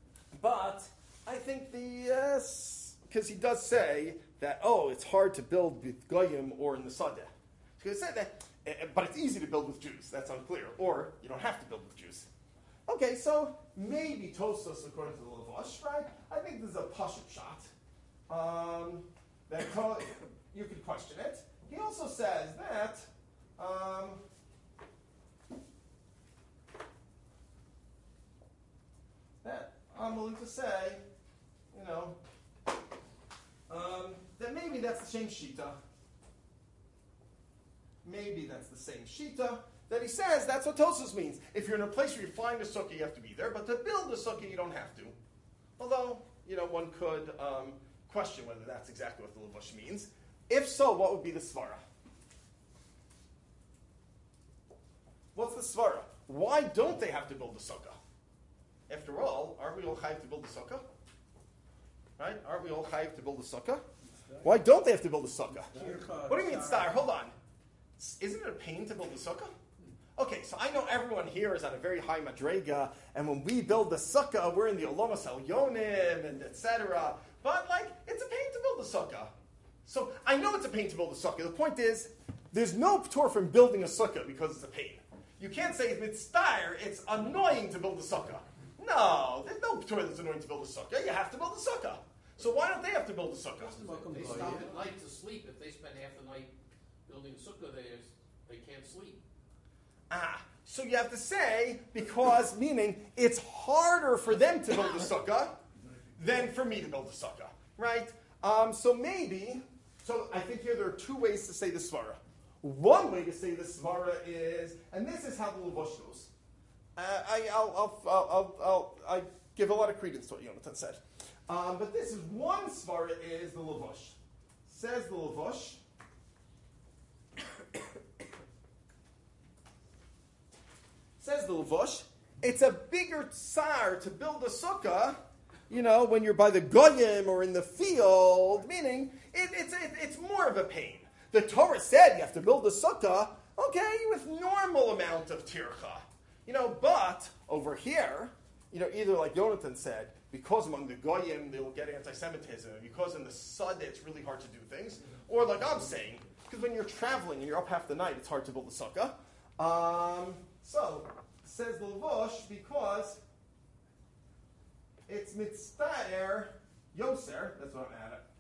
but I think the, because he does say that, oh, it's hard to build with Goyim or in the Sadeh. So he said that. But it's easy to build with Jews. That's unclear. Or you don't have to build with Jews. Okay, so maybe Tosfos according to the Levush, right? I think this is a pashut shot. to- you could question it. He also says that um, that I'm willing to say, you know, um, that maybe that's the same shita. Maybe that's the same shita. That he says that's what Tosfos means. If you're in a place where you find a sukkah, you have to be there. But to build a sukkah, you don't have to. Although, you know, one could um, question whether that's exactly what the Levush means. If so, what would be the svara? What's the svara? Why don't they have to build a sukkah? After all, aren't we all chayiv to build a sukkah? Right? Aren't we all chayiv to build a sukkah? Why don't they have to build a sukkah? What do you mean, star? Hold on. Isn't it a pain to build a sukkah? Okay, so I know everyone here is at a very high madrega, and when we build the sukkah, we're in the Olomas Elyonim, and et cetera. But, like, it's a pain to build a sukkah. So, I know it's a pain to build a sukkah. The point is, there's no p'tur from building a sukkah because it's a pain. You can't say it's mitzvah, it's annoying to build a sukkah. No, there's no p'tur that's annoying to build a sukkah. You have to build a sukkah. So why don't they have to build a sukkah? They stop at night to sleep. If they spend half the night building a sukkah, they, they can't sleep. Ah, so you have to say, because, meaning, it's harder for them to build a sukkah than for me to build a sukkah, right? Um, so maybe, so I think here there are two ways to say the svara. One way to say the svara is, and this is how the Levush goes. Uh, I, I'll, I'll, I'll, I'll, I'll, I give a lot of credence to what Yonatan said. Um, but this is, one svara is the Levush. Says the Levush, says the Levush, it's a bigger tsar to build a sukkah, you know, when you're by the goyim or in the field, meaning it, it's, it, it's more of a pain. The Torah said you have to build a sukkah, okay, with normal amount of tircha. You know, but over here, you know, either like Yonatan said, because among the goyim they will get anti-Semitism, because in the Sud it's really hard to do things, or like I'm saying, because when you're traveling and you're up half the night, it's hard to build a sukkah. Um, so, says the Levush, because it's mitzvah yoser, that's what I'm at.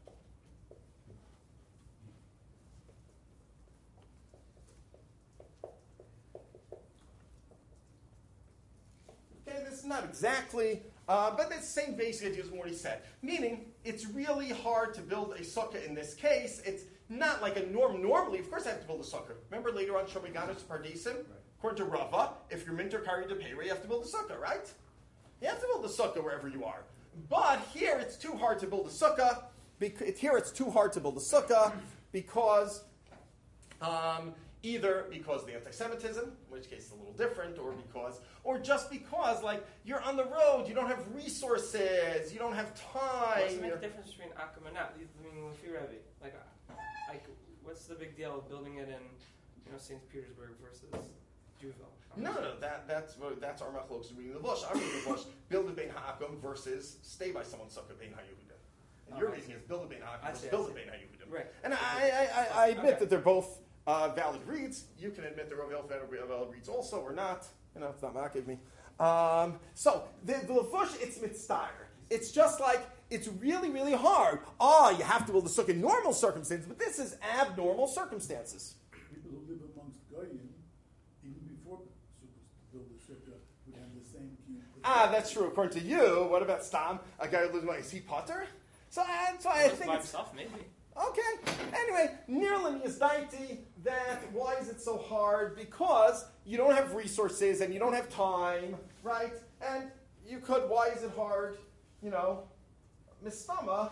Okay, this is not exactly, uh, but it's the same basic idea as what he said. Meaning, it's really hard to build a sukkah in this case. It's not like a norm. Normally, of course I have to build a sukkah. Remember later on, Shomiganos Pardesim? Right. According to Rava, if you're minter kari de pera, you have to build a sukkah, right? You have to build a sukkah wherever you are. But here, it's too hard to build a sukkah. Bec- here, it's too hard to build a sukkah because um, either because of the anti-Semitism, in which case it's a little different, or because, or just because, like, you're on the road, you don't have resources, you don't have time. What's the big difference between Akum and not? I mean, Lefi Rebbe, like, like, what's the big deal of building it in, you know, Saint Petersburg versus Juville? No, no, that, that's that's our machlokes reading the bush. I'm reading the bush. Build a bein ha'akum versus stay by someone's sukkah bein ha'yehudim. And oh, your reading is build a bein ha'akum versus build a bein ha'yehudim. Right. And I, I, I, I admit okay. that they're both uh, valid reads. You can admit they're both valid reads also or not. You know, it's not makiv me. Um, so the, the levush, it's mitzvah. It's just like it's really, really hard. Ah, oh, you have to build a sukkah in normal circumstances, but this is abnormal circumstances. People who live amongst goyim, even before build a sukkah, would have the same key. Ah, that's true. According to you, what about Stam? A guy who lives by is he Potter? So, I, so I think by it's himself, maybe. Okay. Anyway, Nirlin is daiti that why is it so hard? Because you don't have resources and you don't have time, right? And you could. Why is it hard? You know, mistama.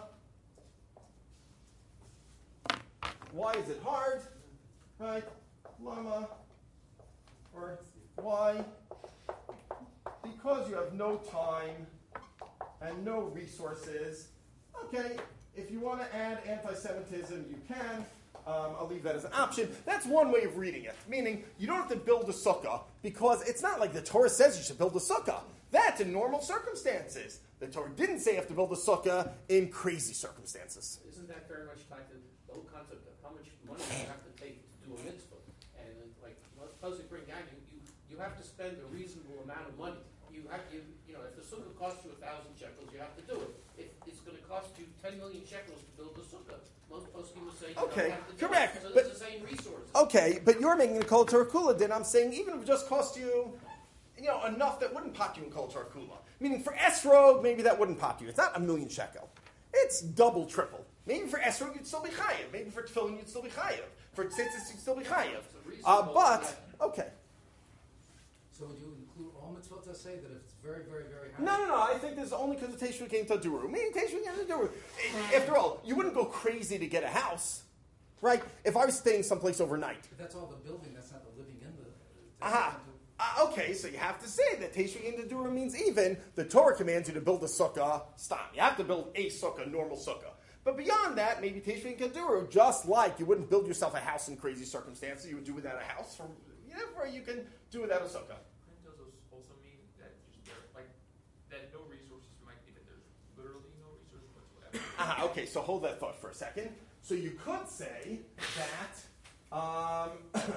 Why is it hard? Right? Lama. Or why? Because you have no time and no resources. Okay, if you want to add anti-Semitism, you can. Um, I'll leave that as an option. That's one way of reading it. Meaning, you don't have to build a sukkah because it's not like the Torah says you should build a sukkah. That's in normal circumstances. The Torah didn't say you have to build a sukkah in crazy circumstances. Isn't that very much tied to the whole concept of how much money you have to take to do a mitzvah? And like, suppose you bring down, you, you, you have to spend a reasonable amount of money. You have you, you know, if the sukkah costs you a thousand shekels, you have to do it. If it's going to cost you ten million shekels to build the sukkah, Most poskim will say you Okay, don't have to do it. correct, So but- it's the same resources. Okay, but you're making a kol Torah kula, then I'm saying even if it just cost you, you know, enough that wouldn't pot you in kol Torah kula. Meaning for esrog, maybe that wouldn't pot you. It's not a million shekel. It's double, triple. Maybe for esrog you'd still be chayiv. Maybe for tefillin you'd still be chayiv. For tzitzis you'd still be chayiv. Uh, but okay. So would you include all mitzvot to say that if it's very, very, very high? No, no, no. I think this is only because of Teshuvah came to Duru. Meaning Teshuvah came to Duru. After all, you wouldn't go crazy to get a house, right? If I was staying someplace overnight. But that's all the building, that's not the living in the... Aha. Uh, okay, so you have to say that Teshuvah came to Duru means even. The Torah commands you to build a sukkah. Stop. You have to build a sukkah, normal sukkah. But beyond that, maybe Teshuvah came to Duru, just like you wouldn't build yourself a house in crazy circumstances, you would do without a house. From, you know, where you can do without a sukkah. Does those also mean that just there, like that no resources might be that there's literally no resources whatsoever? Ah, okay, so hold that thought for a second. So you could say that. Um,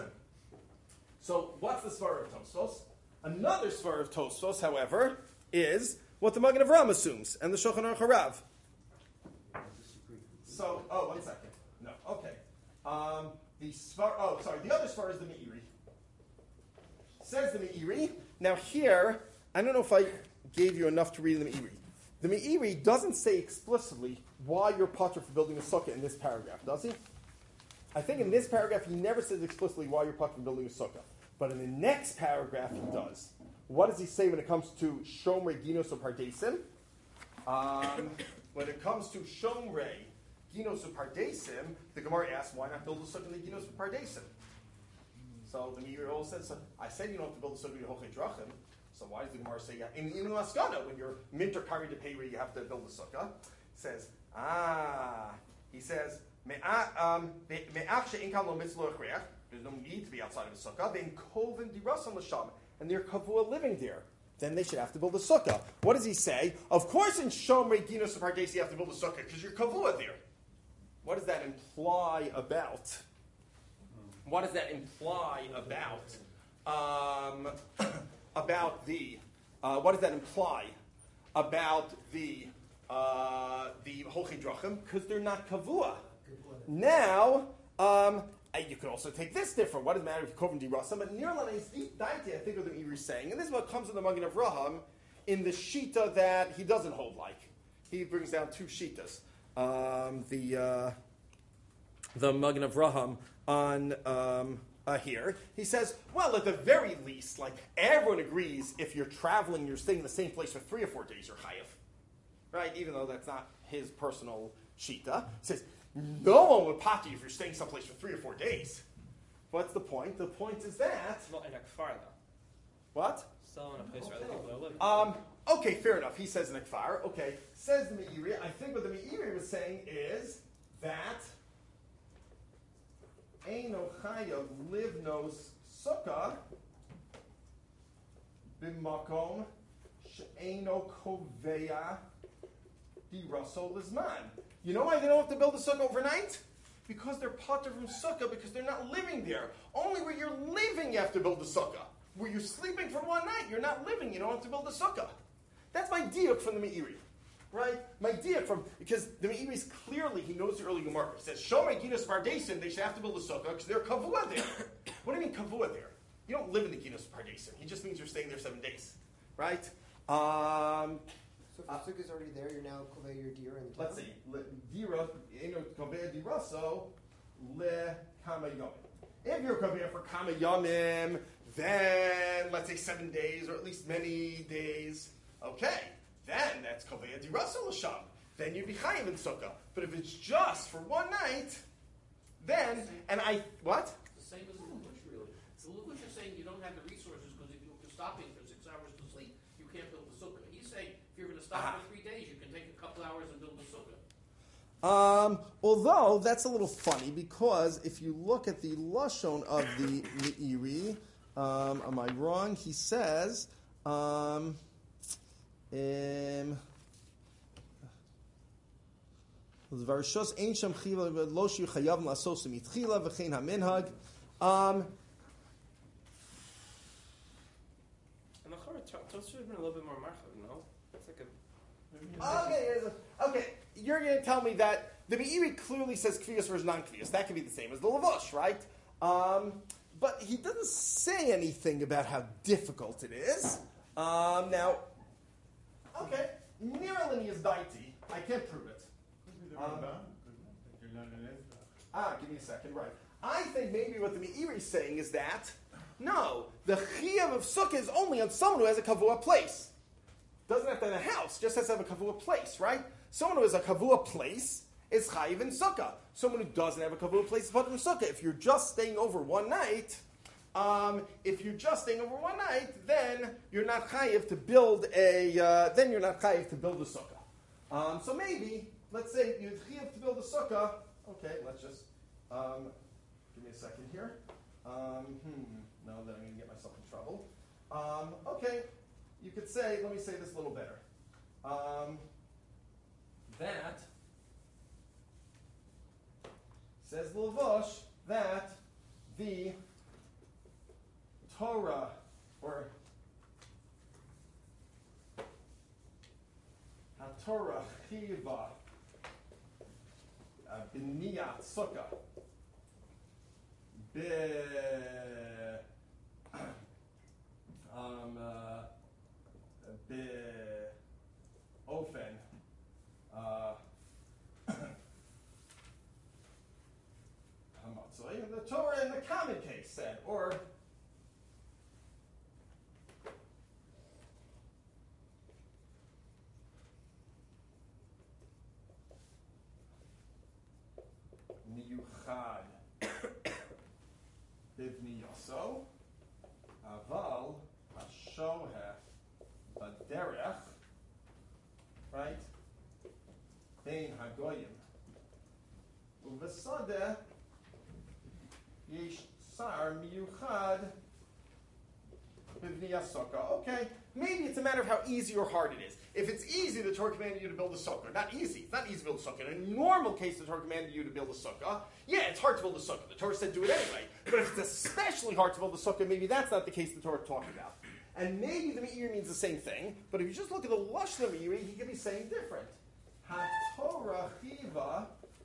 so what's the svara of Tosfos? Another svara of Tosfos, however, is what the Magen Avraham assumes and the Shulchan Aruch Harav. So, oh, one second. No, okay. Um, the svar. Oh, sorry. The other svara is the Meiri. Says the Meiri. Now here, I don't know if I gave you enough to read in the Meiri. The Meiri doesn't say explicitly why you're potter for building a sukkah in this paragraph, does he? I think in this paragraph he never says explicitly why you're potter for building a sukkah. But in the next paragraph he does. What does he say when it comes to Shomrei Ginos or Pardesim? Um, when it comes to Shomrei Ginos or Pardesim, the Gemara asks, why not build a sukkah in the Ginos or Pardesim? So the Meiri all says, so I said you don't have to build a sukkah in Hochei Drachim. So why does the Gemara say, yeah, in in Maskana, when you're minter kari de peri, you have to build a sukkah? It says, ah, he says, me'ach she'inkan lo mitzvah achrech, there's no need to be outside of a sukkah, then kovin dirasam l'sham, and they're kavua living there. Then they should have to build a sukkah. What does he say? Of course in Shomrei Ginos Pardes you have to build a sukkah, because you're kavua there. What does that imply about? What does that imply about? Um... About the, uh, what does that imply about the uh, the Hochei Drachim? Because they're not kavua. Now, um, you could also take this different. What does it matter if you kovin dirasam? But nirlan is daite, I think what the Meiri is saying, and this is what comes in the Magen Avraham in the shita that he doesn't hold like. He brings down two shitas. Um, the uh, the Magen Avraham on. Um, Uh, here, he says, well, at the very least, like, everyone agrees if you're traveling, you're staying in the same place for three or four days, you're chayiv. Right? Even though that's not his personal shita. He says, no one would pot you if you're staying someplace for three or four days. What's the point? The point is that... It's not in a kfar, though. What? Still in a place where other people are living. Um, okay, fair enough. He says in a kfar. Okay, says the Meiri. I think what the Meiri was saying is that... Eino chayav livnos sukkah b'makom she'eino koveya diraso lizman. You know why they don't have to build a sukkah overnight? Because they're potter from sukkah, because they're not living there. Only where you're living you have to build a sukkah. Where you're sleeping for one night, you're not living, you don't have to build a sukkah. That's my diuk from the Meiri. Right? My diuk from, because the Meiri is clearly, he knows the early Gemara. He says, Shomrei Ginos Pardesim, they should have to build a sukkah because they're kavua there. What do you mean kavua there? You don't live in the Ginos Pardesim. He just means you're staying there seven days. Right? Um, So if the sukkah is already there, you're now kovei your deer in the town? let's see. Le- Dira, eno kovei diraso, le kama yomim. If you're kovei for kama yomim, then let's say seven days, or at least many days. Okay. Then that's kovei diraso l'sham. Then you'd be chayiv in sukkah. But if it's just for one night, then, and I, what? It's the same as the Lubush, really. The Lubush is saying you don't have the resources because if you're stopping for six hours to sleep, you can't build the sukkah. He's saying if you're going to stop Ah. for three days, you can take a couple hours and build the sukkah. Um, although that's a little funny because if you look at the lashon of the Meiri, um, am I wrong? He says, um, um, um, And the Chorah Toast should have been a little bit more marchav, no? It's like a... okay, okay, you're going to tell me that the Meiri clearly says Kviyas versus non-Kviyas. That could be the same as the Lavush, right? Um, but he doesn't say anything about how difficult it is. Um, now, okay, Niralini is Daiti. I can't prove it. Um, ah, give me a second, right. I think maybe what the Meiri is saying is that, no, the Chiyuv of Sukkah is only on someone who has a Kavua place. Doesn't have to have a house, just has to have a Kavua place, right? Someone who has a Kavua place is Chayiv in Sukkah. Someone who doesn't have a Kavua place is Patur in Sukkah. If you're just staying over one night, um, if you're just staying over one night, then you're not Chayiv to build a, uh, then you're not Chayiv to build a Sukkah. Um, so maybe, let's say you're Chayiv to build a Sukkah. Okay, let's just, um, give me a second here. Um, hmm, no, then I'm going to get myself in trouble. Um, okay, you could say, let me say this a little better. Um, that says the Lavush that the Torah, or HaTorah Chiva B'niyat Sukkah Be um uh, Be Ofen uh the Torah in the common case said, or Miyuchad Bivni Yoso Aval Hashoheh Baderech, right? Bein Hagoyim Uvesadeh Yesh Sar Miyuchad Bivni Sukkah. Okay, maybe it's a matter of how easy or hard it is. If it's easy, the Torah commanded you to build a sukkah. Not easy. It's not easy to build a sukkah. In a normal case, the Torah commanded you to build a sukkah. Yeah, it's hard to build a sukkah. The Torah said do it anyway. But if it's especially hard to build a sukkah, maybe that's not the case the Torah talked about. And maybe the Meiri means the same thing. But if you just look at the Lashon of the Meiri, he could be saying different. HaTorah Chiva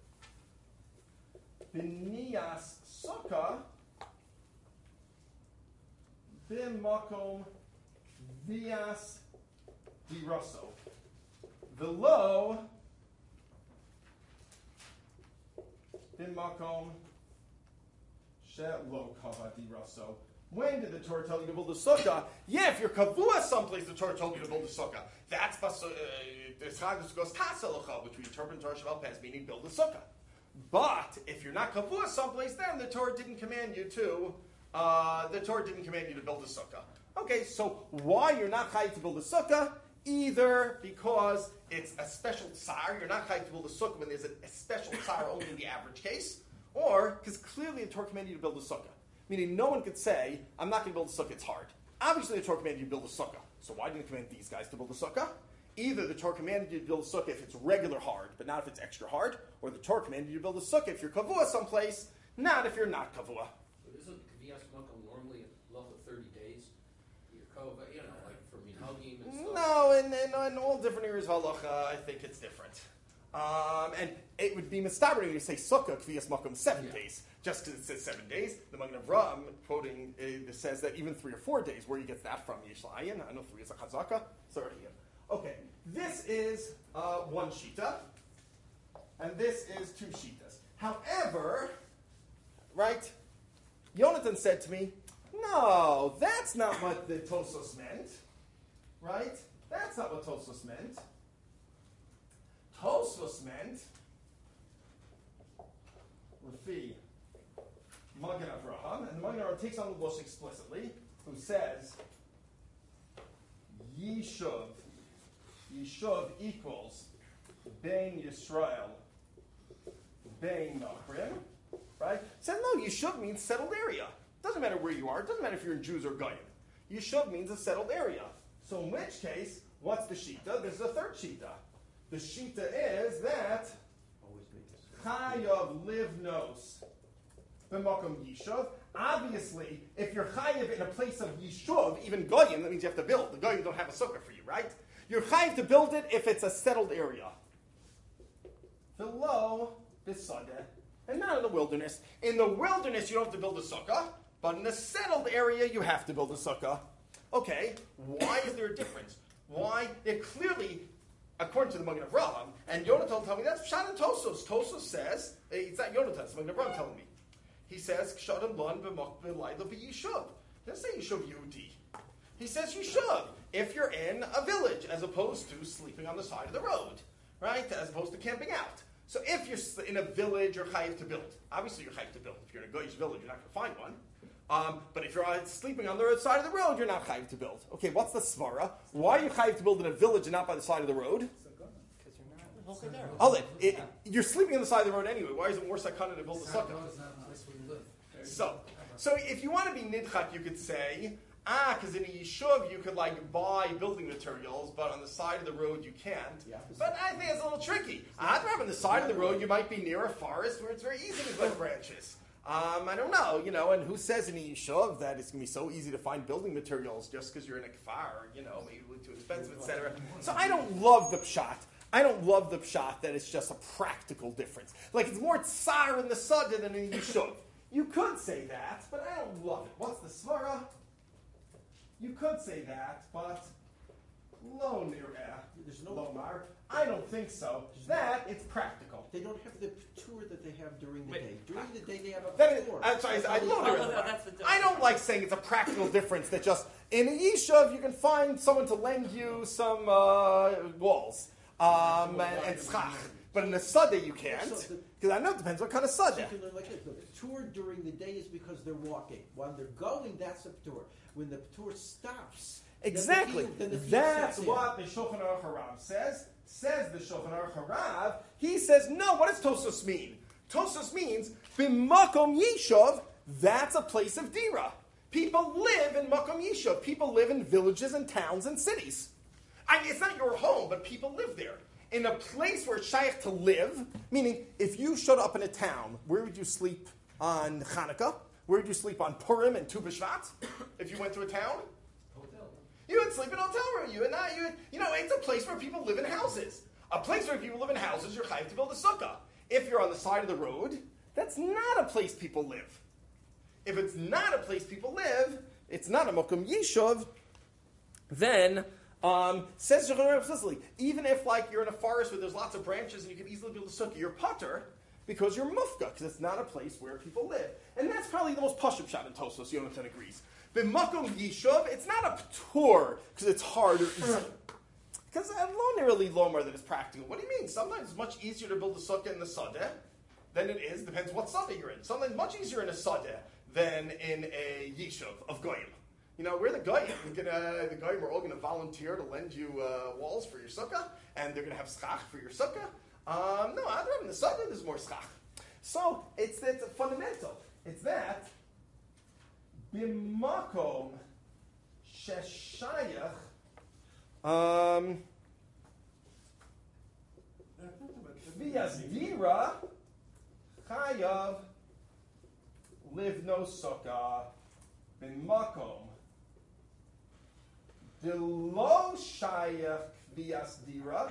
B'niyas Sukkah B'makom Vias Diraso. V'lo B'makom She'lo Kava Diraso. When did the Torah tell you to build a sukkah? Yeah, if you're kavua someplace, the Torah told you to build a sukkah. That's uh, which we interpret in Torah Shabbat Pez, meaning build a sukkah. But if you're not kavua someplace, then the Torah didn't command you to. Uh, the Torah didn't command you to build a sukkah. Okay, so why you're not chayav to build a sukkah? Either because it's a special tsar, you're not chayav to build a sukkah when there's a, a special tsar only in the average case, or because clearly the Torah commanded you to build a sukkah. Meaning no one could say, I'm not going to build a sukkah, it's hard. Obviously the Torah commanded you to build a sukkah. So why didn't it command these guys to build a sukkah? Either the Torah commanded you to build a sukkah if it's regular hard, but not if it's extra hard, or the Torah commanded you to build a sukkah if you're kavua someplace, not if you're not kavua. But isn't Kaviyas Makom normally a love of thirty days? Your kova, you know, like for minhagim and stuff? No, in, in, in all different areas of halacha, I think it's different. Um, and it would be mistaber when you say sukkah, Kaviyas Makom, seven yeah. days. Just because it says seven days, the Magen Avraham, quoting, uh, says that even three or four days, where he gets that from, Yishlayin, I know three is a chazaka, sorry. Okay, this is uh, one shita, and this is two shitas. However, right, Yonatan said to me, no, that's not what the Tosos meant, right? That's not what Tosos meant. Tosos meant, Rafi, Magen Avraham, and the Magen Avraham takes on the Lush explicitly, who says, Yishuv, Yishuv equals Bein Yisrael, Bein Nachrim, right? Said no, Yishuv means settled area. Doesn't matter where you are. It doesn't matter if you're in Jews or Goyim. Yishuv means a settled area. So in which case, what's the shita? There's a third shita. The shita is that Chayav livnos b'makom yishuv. Obviously, if you're chayav in a place of yishuv, even goyim, that means you have to build. The goyim don't have a sukkah for you, right? You're chayav to build it if it's a settled area. below Bisadeh, and not in the wilderness. In the wilderness, you don't have to build a sukkah, but in the settled area, you have to build a sukkah. Okay, why is there a difference? Why? It clearly, according to the Magen Avraham, and Yonatan told me that's Pshat and Tosos. Tosos says, it's not Yonatan, it's Magen Avraham telling me. He says, Kshadim lon b'layla b'yishuv. He doesn't say Yishuv Yehudi. He says Yishuv, if you're in a village, as opposed to sleeping on the side of the road, right? As opposed to camping out. So if you're in a village, you're chayiv to build. Obviously, you're chayiv to build. If you're in a Goyish village, you're not going to find one. Um, but if you're uh, sleeping on the side of the road, you're not chayiv to build. Okay, what's the svara? Why are you chayiv to build in a village and not by the side of the road? Because you're not. Oh, it, it, you're sleeping on the side of the road anyway. Why is it more sakana to build a sukkah? So, so if you want to be nidchak, you could say, ah, because in a yishuv you could like buy building materials, but on the side of the road you can't. Yeah. But I think it's a little tricky. I'd rather on the side of the road you might be near a forest where it's very easy to plant branches. Um, I don't know, you know, and who says in a yishuv that it's going to be so easy to find building materials just because you're in a kfar, you know, maybe too expensive, et cetera. So I don't love the pshat. I don't love the pshat that it's just a practical difference. Like it's more tsar in the Sadeh than in the yishuv. You could say that, but I don't love it. What's the svara? You could say that, but lo nireh. There's no lomar. I don't think so. That it's practical. They don't have the tour that they have during the Wait, day. During the day they have a That is, tour. I'm sorry, I, I, lo Oh, nireh. that's the difference. I don't like saying it's a practical difference that just in a yishuv you can find someone to lend you some uh, walls um, and, and schach. But in a Sadeh you can't, because I know it depends what kind of Sadeh. You can learn like this. The tour during the day is because they're walking. When they're going, that's a tour. When the tour stops, Exactly. Then the field, then the field That's sets what the Shulchan Aruch Harav says. Says the Shulchan Aruch Harav. He says, no, what does Tosos mean? Tosos means, b'makom yishuv, that's a place of dira. People live in makom yishuv. People live in villages and towns and cities. I mean, it's not your home, but people live there. In a place where it's shaykh to live, meaning if you showed up in a town, where would you sleep on Hanukkah? Where would you sleep on Purim and Tu B'Shvat? If you went to a town? Hotel. You would sleep in a hotel room. You would not, you would, you know, it's a place where people live in houses. A place where people live in houses, you're chayav to build a sukkah. If you're on the side of the road, that's not a place people live. If it's not a place people live, it's not a mokum yishuv, then Um, says Sicily, even if like you're in a forest where there's lots of branches and you can easily build a sukkah, you're putter because you're mufka, because it's not a place where people live. And that's probably the most pashut shot in Tosos, Yonatan agrees. But makom yishuv, it's not a tour because it's hard or easy. Because lo nearly lomar that is practical. What do you mean? Sometimes it's much easier to build a sukkah in the sadeh than it is, depends what sadeh you're in. Sometimes much easier in a sadeh than in a yishuv of goyim. You know, we're the goyim. We're gonna, the goyim are all going to volunteer to lend you uh, walls for your sukkah, and they're going to have schach for your sukkah. Um, no, I'd rather in the sukkah there's more schach. So it's it's fundamental. It's that b'makom sheshayach um v'yazdira chayav live no sukkah b'makom. The lo shayach v'yasdira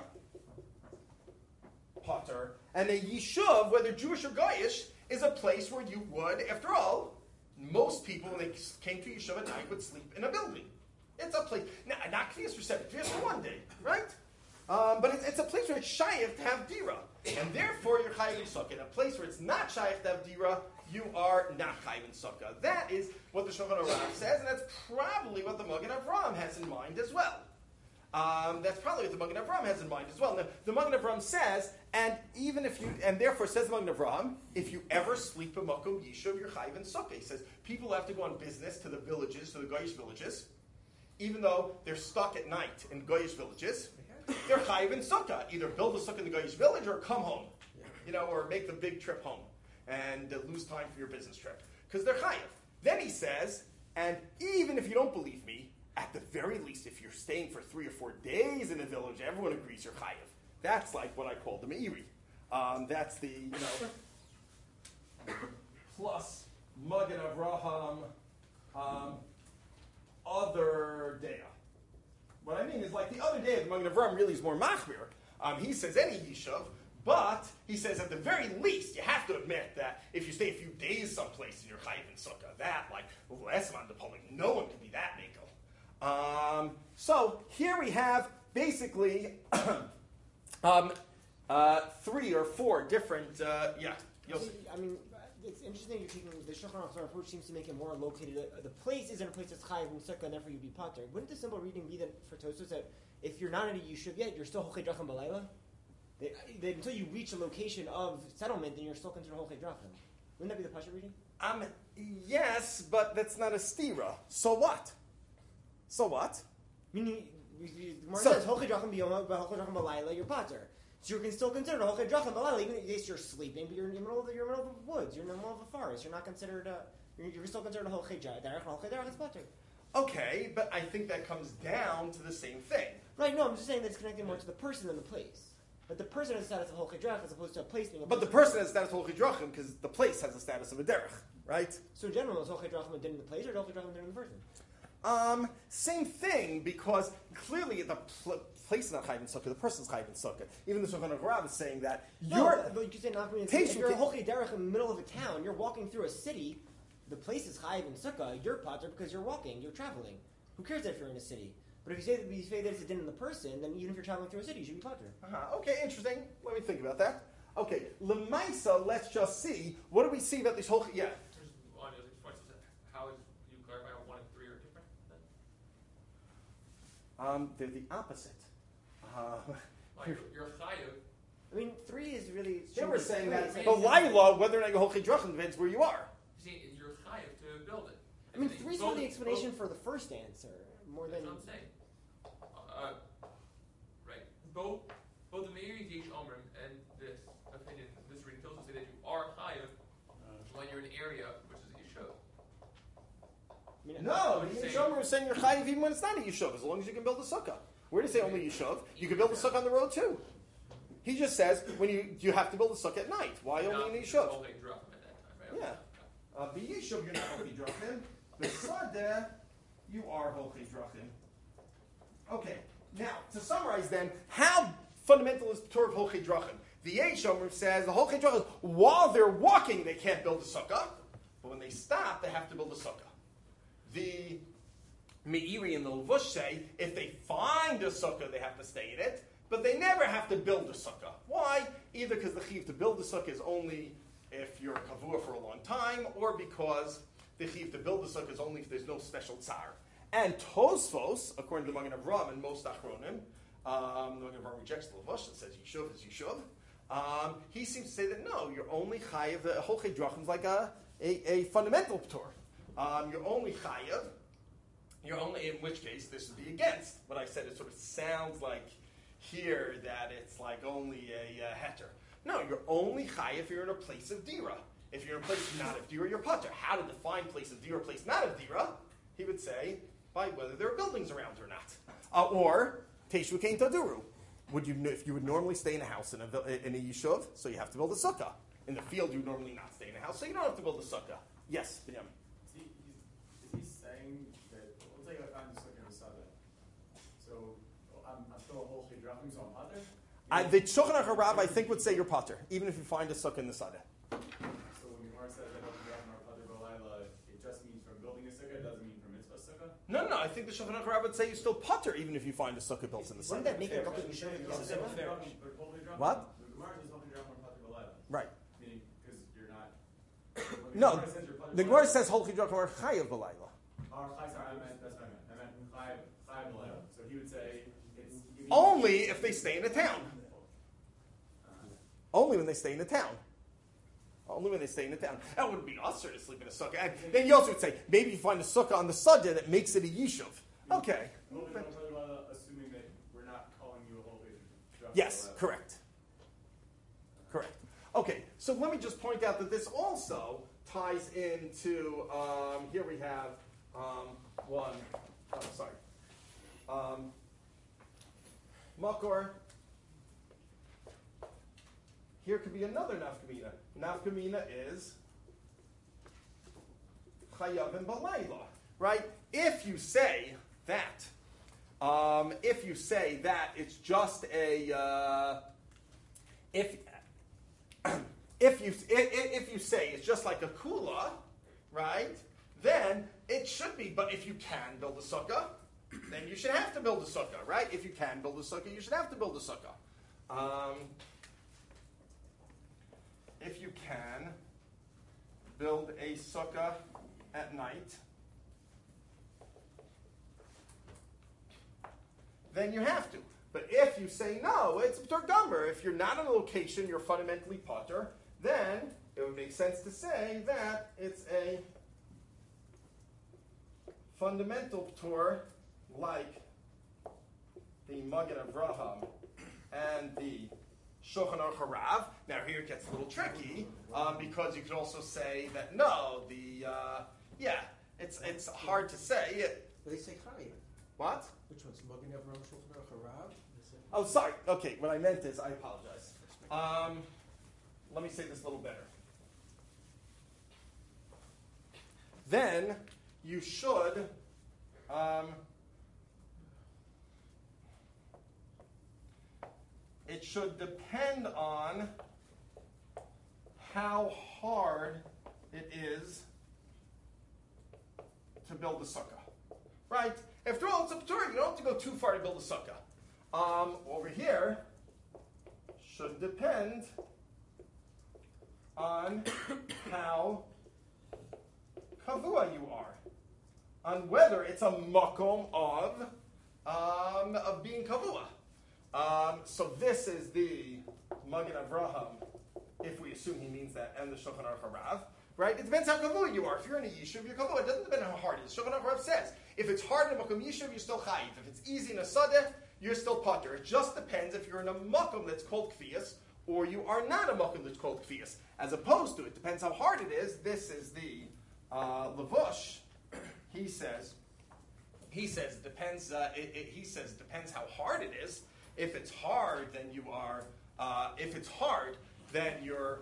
potter, and a yishuv, whether Jewish or Goyish, is a place where you would, after all, most people when they came to yishuv at night would sleep in a building. It's a place, now, not kvias for seven, kvias for one day, right? Um, but it's, it's a place where it's shayach to have dira, and therefore you're chayiv in sukkah. In a place where it's not shayach to have dira, you are not chayiv in sukkah. That is what the Shulchan Aruch says, and that's probably what the Magen Avraham has in mind as well. Um, that's probably what the Magen Avraham has in mind as well. Now, the Magen Avraham says, and even if you, and therefore says the Magen Avraham, if you ever sleep in makom yishuv, you're chayiv in sukkah. He says people have to go on business to the villages, to the Goyish villages, even though they're stuck at night in Goyish villages. They're chayiv in sukkah. Either build a sukkah in the Goyish village or come home, you know, or make the big trip home and uh, lose time for your business trip because they're chayiv. Then he says, and even if you don't believe me, at the very least, if you're staying for three or four days in a village, everyone agrees you're chayiv. That's like what I call the meiri. Um, that's the, you know, plus Magen Avraham, um, other daya. What I mean is like the other day, the Magen Avraham really is more machmir. Um, he says any yishuv, But he says at the very least, you have to admit that if you stay a few days someplace and you're chayiv in sukkah, that like Esman the public, no one can be that makel. Um, so here we have basically um, uh, three or four different. Uh, yeah, Yosef. I mean, it's interesting you're taking the Shulchan Aruch approach seems to make it more located. Uh, the place isn't a place that's chayiv in sukkah, and therefore you'd be potter. Wouldn't the simple reading be that for Tosfos that if you're not in a yishuv yet, you're still holchei drachim b'layla? That, that until you reach a location of settlement, then you're still considered holchei drachim. Wouldn't that be the pasha reading? Um, yes, but that's not a stira. So what? So what? Meaning, the Gemara So- says holchei drachim b'yoma, but holchei drachim b'layla, you're potter. So you can still consider a holchei drachim b'layla, even in case you're sleeping, but you're in the middle of the, you're in the middle of the woods, you're in the middle of a forest. You're not considered a, you're, you're still considered a holchei derech, and holchei derech is potter. Okay, but I think that comes down to the same thing. Right? No, I'm just saying that it's connected more to the person than the place. But the person has the status of holchei derech as opposed to a place being a But the person has the status of holchei drachim because the place has the status of a derech, right? So in general, is holchei drachim din in the place or holchei drachim din in the person? Um, same thing, because clearly the pl- place is not chayiv in sukkah, the person's chayiv in sukkah. Even the Shulchan Aruch is saying that No, you're. but, but you say not if Teish- you're a holchei derech in the middle of a town, you're walking through a city. The place is chayiv in sukkah. You're potter because you're walking, you're traveling. Who cares if you're in a city? But if you say that you say that it's a din in the person, then even if you're traveling through a city, you should be potter. Uh-huh. Okay, interesting. Let me think about that. Okay, Lemaisa, let's just see. What do we see about this whole? Yeah. There's on your points. How would you clarify how one and three are different? Then? Um, they're the opposite. Uh, Like you're, you're chayiv. I mean, three is really. they were saying that three the is- Laila, whether or not you're holchei drachim, depends where you are. See, you're chayiv to build it. I mean, And three's both- more the explanation both- for the first answer, more That's than. what I'm saying. Uh, right. Both both the Meiri Dish Omrim and this opinion, this reading tells us that you are chayiv when you're in an area which is a yishuv. I mean, No, What the he's saying- Yishomer is saying you're chayiv even when it's not a yishuv, as long as you can build a sukkah. Where do you say only yishuv? You can build a sukkah on the road too. He just says when you you have to build a sukkah at night. Why only in a yishuv? Only drachim at that time, right? Yeah. Uh, the yishuv you're not holchei drachim. The sadeh you are holchei drachim. Okay. Now to summarize, then, how fundamental is the Torah of holchei drachim? The Yishomer says the holchei drachim while they're walking they can't build a sukkah, but when they stop they have to build a sukkah. The Meiri and the Levush say if they find a sukkah, they have to stay in it, but they never have to build a sukkah. Why? Either because the chiv to build a sukkah is only if you're kavua for a long time, or because the chiv to build a sukkah is only if there's no special tsar. And Tosfos, according to the Magen Avraham and most Achronim, um, the Magen Avraham rejects the Levush and says Yishuv is Yishuv. Um, he seems to say that no, you're only chayiv. The holchei drachim is like a, a, a fundamental ptor. Um, you're only chayiv. You're only, in which case this would be against what I said. It sort of sounds like here that it's like only a uh, heter. No, you're only chayiv if you're in a place of dira. If you're in a place not of dira, you're potter. How to define place of dira, place not of dira? He would say by whether there are buildings around or not, uh, or teishu kein taduru. Would you, if you would normally stay in a house in a vil- in a yishuv, so you have to build a sukkah. In the field, you would normally not stay in a house, so you don't have to build a sukkah. Yes, Binyamin. Is he, he's, is he saying that, let's say I find this like in a Sada, so I'm, I'm still a whole drachim, so I'm potter? Uh, the Shulchan Aruch Rav, I think, would say you're potter, even if you find a sukkah in the sadeh. So when the Gemara says that drachim are potter b'layla, it just means from building a sukkah, it doesn't mean from mitzvah sukkah? No, no, I think the Shulchan Aruch Rav would say you're still potter, even if you find a sukkah built in the Wouldn't sadeh. that make it a couple of yishuvim? It's Yes. a whole drachim, but whole drachim- What? The Gemara says whole drachim are potter b'layla. Right. Meaning, because you're not. when the No, Gemara says you're potter the Gemara b'layla- says Holchi Drachim are chayav b'layla. Or chai, sorry, I meant, that's what I meant. I meant chai, chai b'layla. So he would say, it's. it means- Only if they stay in a town. Only when they stay in the town. Only when they stay in the town. That wouldn't be usher to sleep in a sukkah. And then you also would say, maybe you find a sukkah on the sadeh that makes it a yishuv. Okay. Whole drachim are potter b'layla, assuming that we're not calling you a whole drachim. Yes, b'layla. correct. Correct. Okay, so let me just point out that this also ties into, um, here we have um, one, oh, sorry, um, Makor. Here could be another nafkamina. Nafkamina is chayavim b'layla, right? If you say that, um, if you say that it's just a, uh, if if you if, if you say it's just like a kula, right? Then it should be. But if you can build a sukkah, then you should have to build a sukkah, right? If you can build a sukkah, you should have to build a sukkah. Um, if you can build a sukkah at night, then you have to. But if you say no, it's P'tur Gomer. If you're not in a location, you're fundamentally potter, then it would make sense to say that it's a fundamental P'tur like the Magen Avraham and the Shulchan Aruch Harav. Now here it gets a little tricky um, because you could also say that no, the uh, yeah, it's it's hard to say. It, They say Chayiv. what? Which one's Magen Avraham, Shulchan Aruch Harav? Oh, sorry. Okay, what I meant is, I apologize. Um, let me say this a little better. Then you should um, it should depend on how hard it is to build a sukkah. Right? After all, it's a P'tur. You don't have to go too far to build a sukkah. Um, over here should depend on how kavua you are, on whether it's a makom of um, of being kavua. Um, so this is the Magen Avraham, if we assume he means that, and the Shulchan Aruch Harav. Right? It depends how kavua you are. If you're in a yishuv, you're kavua. It doesn't depend on how hard it is. Shulchan Aruch Harav says if it's hard in a makom yishuv, you're still chayiv. If it's easy in a sadeh, you're still potter. It just depends if you're in a makom that's called kfiyas, or you are not a makom that's called kfiyas. As opposed to, it depends how hard it is. This is the uh, Levush. He says, he says it depends. Uh, it, it, he says it depends how hard it is. If it's hard, then you are. Uh, if it's hard, then you're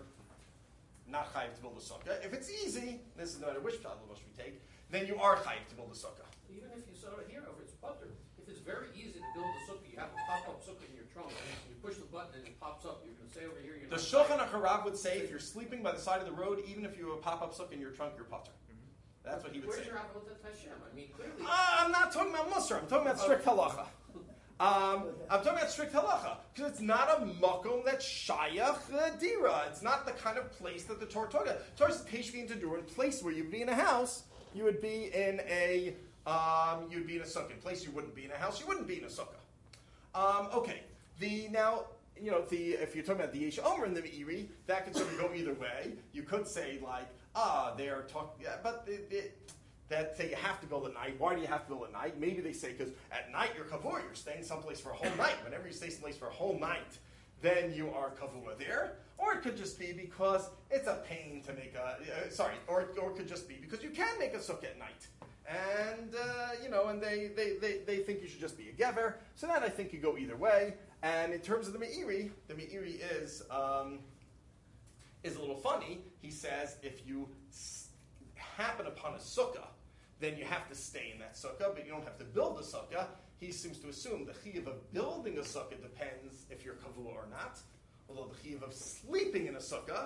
not chayiv to build a sukkah. If it's easy, this is no matter which Levush we take, then you are chayiv to build a sukkah. Even if you saw it here, if it's butter, if it's very easy to build a sukkah, you have a pop-up sukkah in your trunk, and you push the button and it pops up, you're going to say over here, you're The not Shulchan Aruch Harav would say if you're sleeping by the side of the road, even if you have a pop-up sukkah in your trunk, you're potter. That's what he would Where's say. your Avodat Hashem? I mean, clearly. Uh, I'm not talking about Musar. I'm talking about strict halacha. Um, I'm talking about strict halacha because it's not a makom that's shayach uh, dira. It's not the kind of place that the Torah talks about. Torah says teshvi into dura, place where you'd be in a house, you would be in a um, you'd be in a sukkah. Place you wouldn't be in a house, you wouldn't be in a sukkah. Um, okay. The now. You know, the, if you're talking about the Yesh Omer and the Meiri, that could sort of go either way. You could say, like, ah, they are talking, yeah, but they, they, that say you have to build at night. Why do you have to build at night? Maybe they say, because at night you're kavur, you're staying someplace for a whole night. Whenever you stay someplace for a whole night, then you are kavur there. Or it could just be because it's a pain to make a, uh, sorry, or, or it could just be because you can make a sukkah at night. And, uh, you know, and they, they, they, they think you should just be a gever. So that I think could go either way. And in terms of the Meiri, the Meiri is um, is a little funny. He says if you s- happen upon a sukkah, then you have to stay in that sukkah, but you don't have to build a sukkah. He seems to assume the chiyuv of building a sukkah depends if you're kavua or not, although the chiyuv of sleeping in a sukkah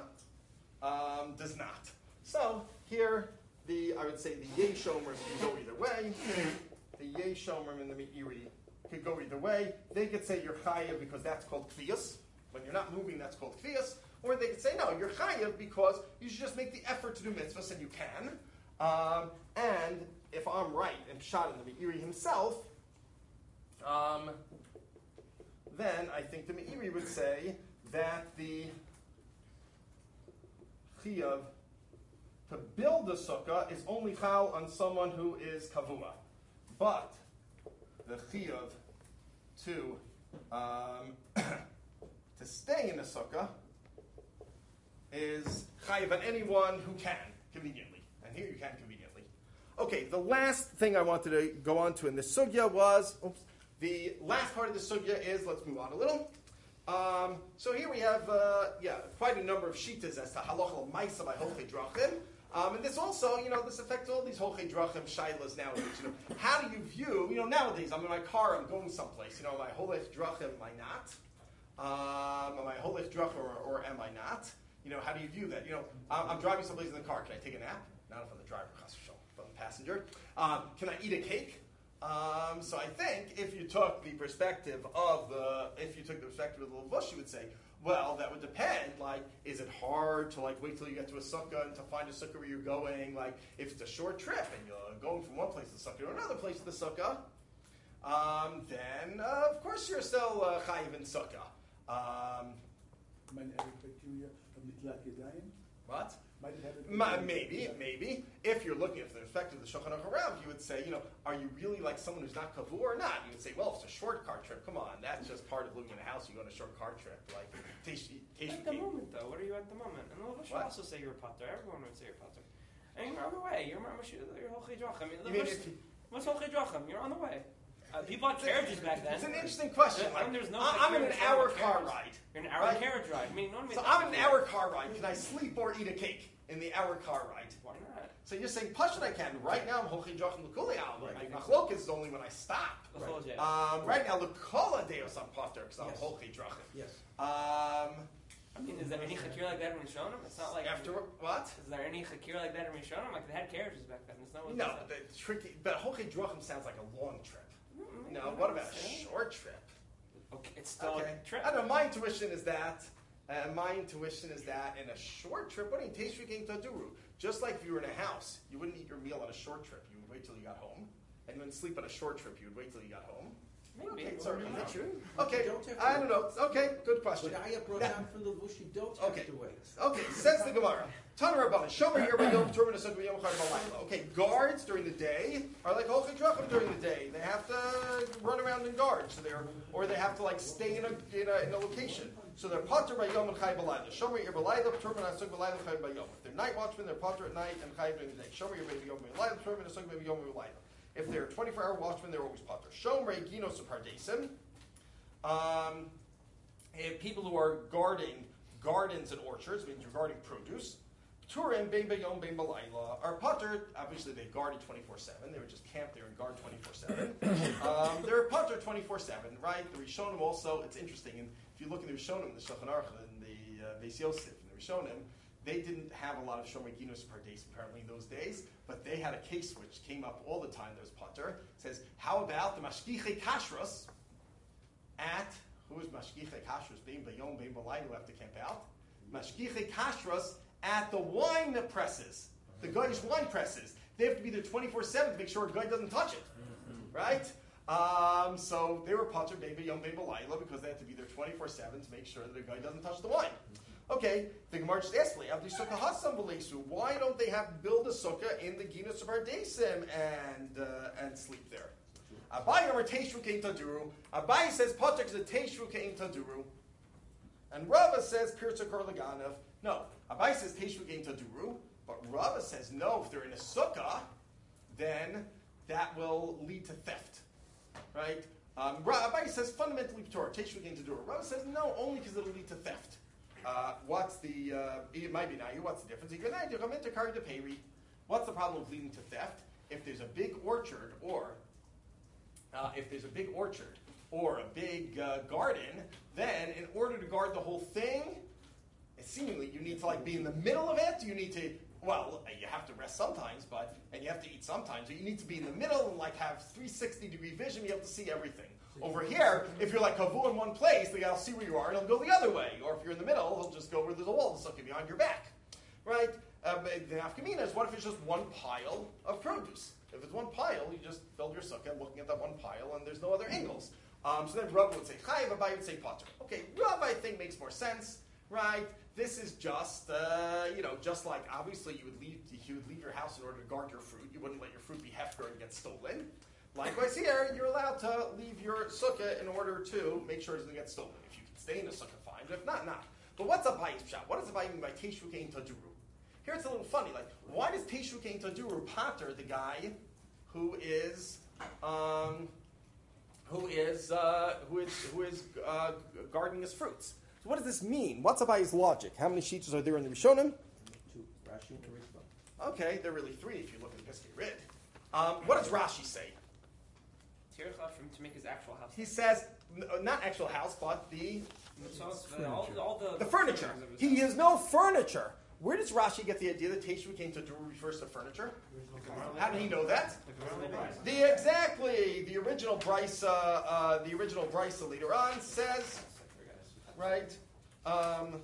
um, does not. So here, the I would say the Yesh Omer can go either way. The Yesh Omer and the Meiri could go either way. They could say you're chayav because that's called kfiyas. When you're not moving, that's called kfiyas. Or they could say, no, you're chayav because you should just make the effort to do mitzvahs, and you can. Um, and if I'm right, and Pshat in the Meiri himself, um, then I think the Meiri would say that the chayav to build a sukkah is only chal on someone who is kavua. But the chiyuv to um, to stay in the sukkah is chayiv on anyone who can conveniently, and here you can conveniently. Okay, the last thing I wanted to go on to in this sugya was oops, the last part of the sugya is let's move on a little. Um, so here we have uh, yeah quite a number of shitas as to halacha l'maisa by Holchei Drachim. Um, and this also, you know, this affects all these Holchei Drachim shaylas nowadays. You know, how do you view, you know, nowadays I'm in my car, I'm going someplace. You know, am I Holchei Drachim? Am I not? Um, am I Holchei Drachim or, or am I not? You know, how do you view that? You know, I'm, I'm driving someplace in the car. Can I take a nap? Not if I'm the driver, chas v'shalom, if I'm the passenger. Um, can I eat a cake? Um, so I think if you took the perspective of the, if you took the perspective of the Levush, you would say, well, that would depend. Like, is it hard to like wait till you get to a sukkah and to find a sukkah where you're going? Like, if it's a short trip and you're going from one place to the sukkah to another place to the sukkah, um, then uh, of course you're still uh, chayiv in sukkah. Um, Might it have a criteria of nitlat yadayim? what? Might it have a Ma- criteria? Maybe, maybe. If you're looking at the perspective of the Shulchan Aruch, you would say, you know, are you really like someone who's not kavur or not? You would say, well, if it's a short car trip, come on, that's just part of living in a house. You go on a short car trip, like Teish. At the moment, though, what are you at the moment? And the Levush would What? also say you're a potter. Everyone would say you're a potter. And you're on the way. You're you're Holchei Drachim. You mean if you- What's Holchei Drachim? You're on the way. Uh, people had carriages back then. It's an interesting question. Like, Like, there's no I- I'm in an carriage, hour no car carriage. ride. You're in an hour right? carriage ride. I mean, no one made So that I'm in an before. hour car ride. Can I sleep or eat a cake in the hour car ride? Why not? So you're saying, Pashut I can. Right now, I'm Holchei Drachim L'Kulei Al. Right. My machlok is only when I stop. L'chol Deos. Um, right now, L'Kol Deos I'm potter because I'm Yes. Holchei Drachim. Yes. Um, I mean, is there any chakir like that in Rishonim? It's not like after what? Is there any chakir like that in Rishonim? Like they had carriages back then. It's not what No, it's but the tricky. But Holchei Drachim sounds like a long trip. Mm, No, maybe what not about a necessarily. short trip? Okay, it's still Okay. a trip. I don't know. My intuition is that. Uh, my intuition is that in a short trip, what do you taste game taduru? Just like if you were in a house, you wouldn't eat your meal on a short trip. You would wait till you got home, and you wouldn't sleep on a short trip. You would wait till you got home. Maybe. Okay, Or sorry, maybe not not. true. Okay, You don't have to I don't know. Okay, good question. But I brought Now- down from the Levush, you don't have Okay. to wait. Okay, says the Gemara. Tana Rabbanan, Shomer here by Yom Tov and Asuk Yom Chad Balayla. Okay, guards during the day are like Holchei Drachim during the day. They have to run around and guard, so they're or they have to like stay in a in a, in a location. So they're Potter by Yom and Chai Balayla. Shomer here Balayla, Tov and Asuk Balayla Chai by Yom. If they're night watchmen, they're Potter at night and Chai during the day. Shomer here by Yom Balayla, Tov and Asuk Yom Balayla. If they're twenty-four hour watchmen, they're always Potter. Shomer Ginos Pardesim. Um, and people who are guarding gardens and orchards, means you're guarding produce. Turim, bein bayom, bein balayla, are potter. Obviously, they guarded twenty-four seven. They would just camp there and guard twenty-four seven. um, they're potter twenty-four seven, right? The Rishonim also, it's interesting. And if you look in the Rishonim, the Shulchan Aruch, and the uh, Beis Yosef, and the Rishonim, they didn't have a lot of Shomer Ginos Pardes apparently in those days, but they had a case which came up all the time that was potter. It says, how about the Mashgichei Kashrus at, who is Mashgichei Kashrus, being bayom, bein balayla, who have to camp out? Mashgichei Kashrus at the wine presses, the Goyish wine presses. They have to be there twenty-four seven to make sure a guy doesn't touch it, right? Um, so they were potter bein bayom, bein balayla because they had to be there twenty-four seven to make sure that a guy doesn't touch the wine. Okay, the Gemara just asked me, why don't they have build a sukkah in the Ginos of Ardesim and uh, and sleep there? Abai or Teishru Kein Taduru. Abai says Patek is a Teishru Kein Taduru. And Rava says Pirza Kor Laganav. No, Abai says Teishru Kein Taduru, but Rava says no, if they're in a sukkah, then that will lead to theft. Right? Um, Abai says fundamentally Torah, Teishru Kein Taduru. Rava says no, only because it'll lead to theft. Uh, what's the, uh, it might be now, what's the difference? What's the problem of leading to theft? If there's a big orchard or Uh, if there's a big orchard or a big uh, garden, then in order to guard the whole thing, seemingly you need to like be in the middle of it. You need to, well, you have to rest sometimes, but and you have to eat sometimes. But you need to be in the middle and like have three sixty degree vision, be able to see everything. Over here, if you're like kavu in one place, the guy will see where you are and he'll go the other way. Or if you're in the middle, he'll just go where there's a wall that's looking behind your back, right? Uh, the nafkamina is what if it's just one pile of produce? If it's one pile, you just build your sukkah looking at that one pile, and there's no other angles. Um, so then Rav would say chayiv, Abai would say potter. Okay, Rav I think makes more sense, right? This is just, uh, you know, just like obviously you would leave, you would leave your house in order to guard your fruit. You wouldn't let your fruit be hefker and get stolen. Likewise here, you're allowed to leave your sukkah in order to make sure it doesn't get stolen. If you can stay in the sukkah, fine. But if not, not. But what's Abai's shot? What does Abai mean by teishu kein taduru? Here it's a little funny. Like, why does teishu kein taduru pater the guy who is um, who is uh, who is who is uh, guarding his fruits? So what does this mean? What's Abai's logic? How many sheets are there in the Rishonim? Two. Rashi and Rishba. Okay, there are really three if you look at the Piskei Rid. Um, what does Rashi say? Tircha for him to make his actual house. He says, n- not actual house, but the It's all, all, all the, The furniture. He has no furniture. Where does Rashi get the idea that Teshuvah came to do refers to furniture? How did he know that? The exactly the original Bryce, uh, uh, the original Bryce later on says, right? Um,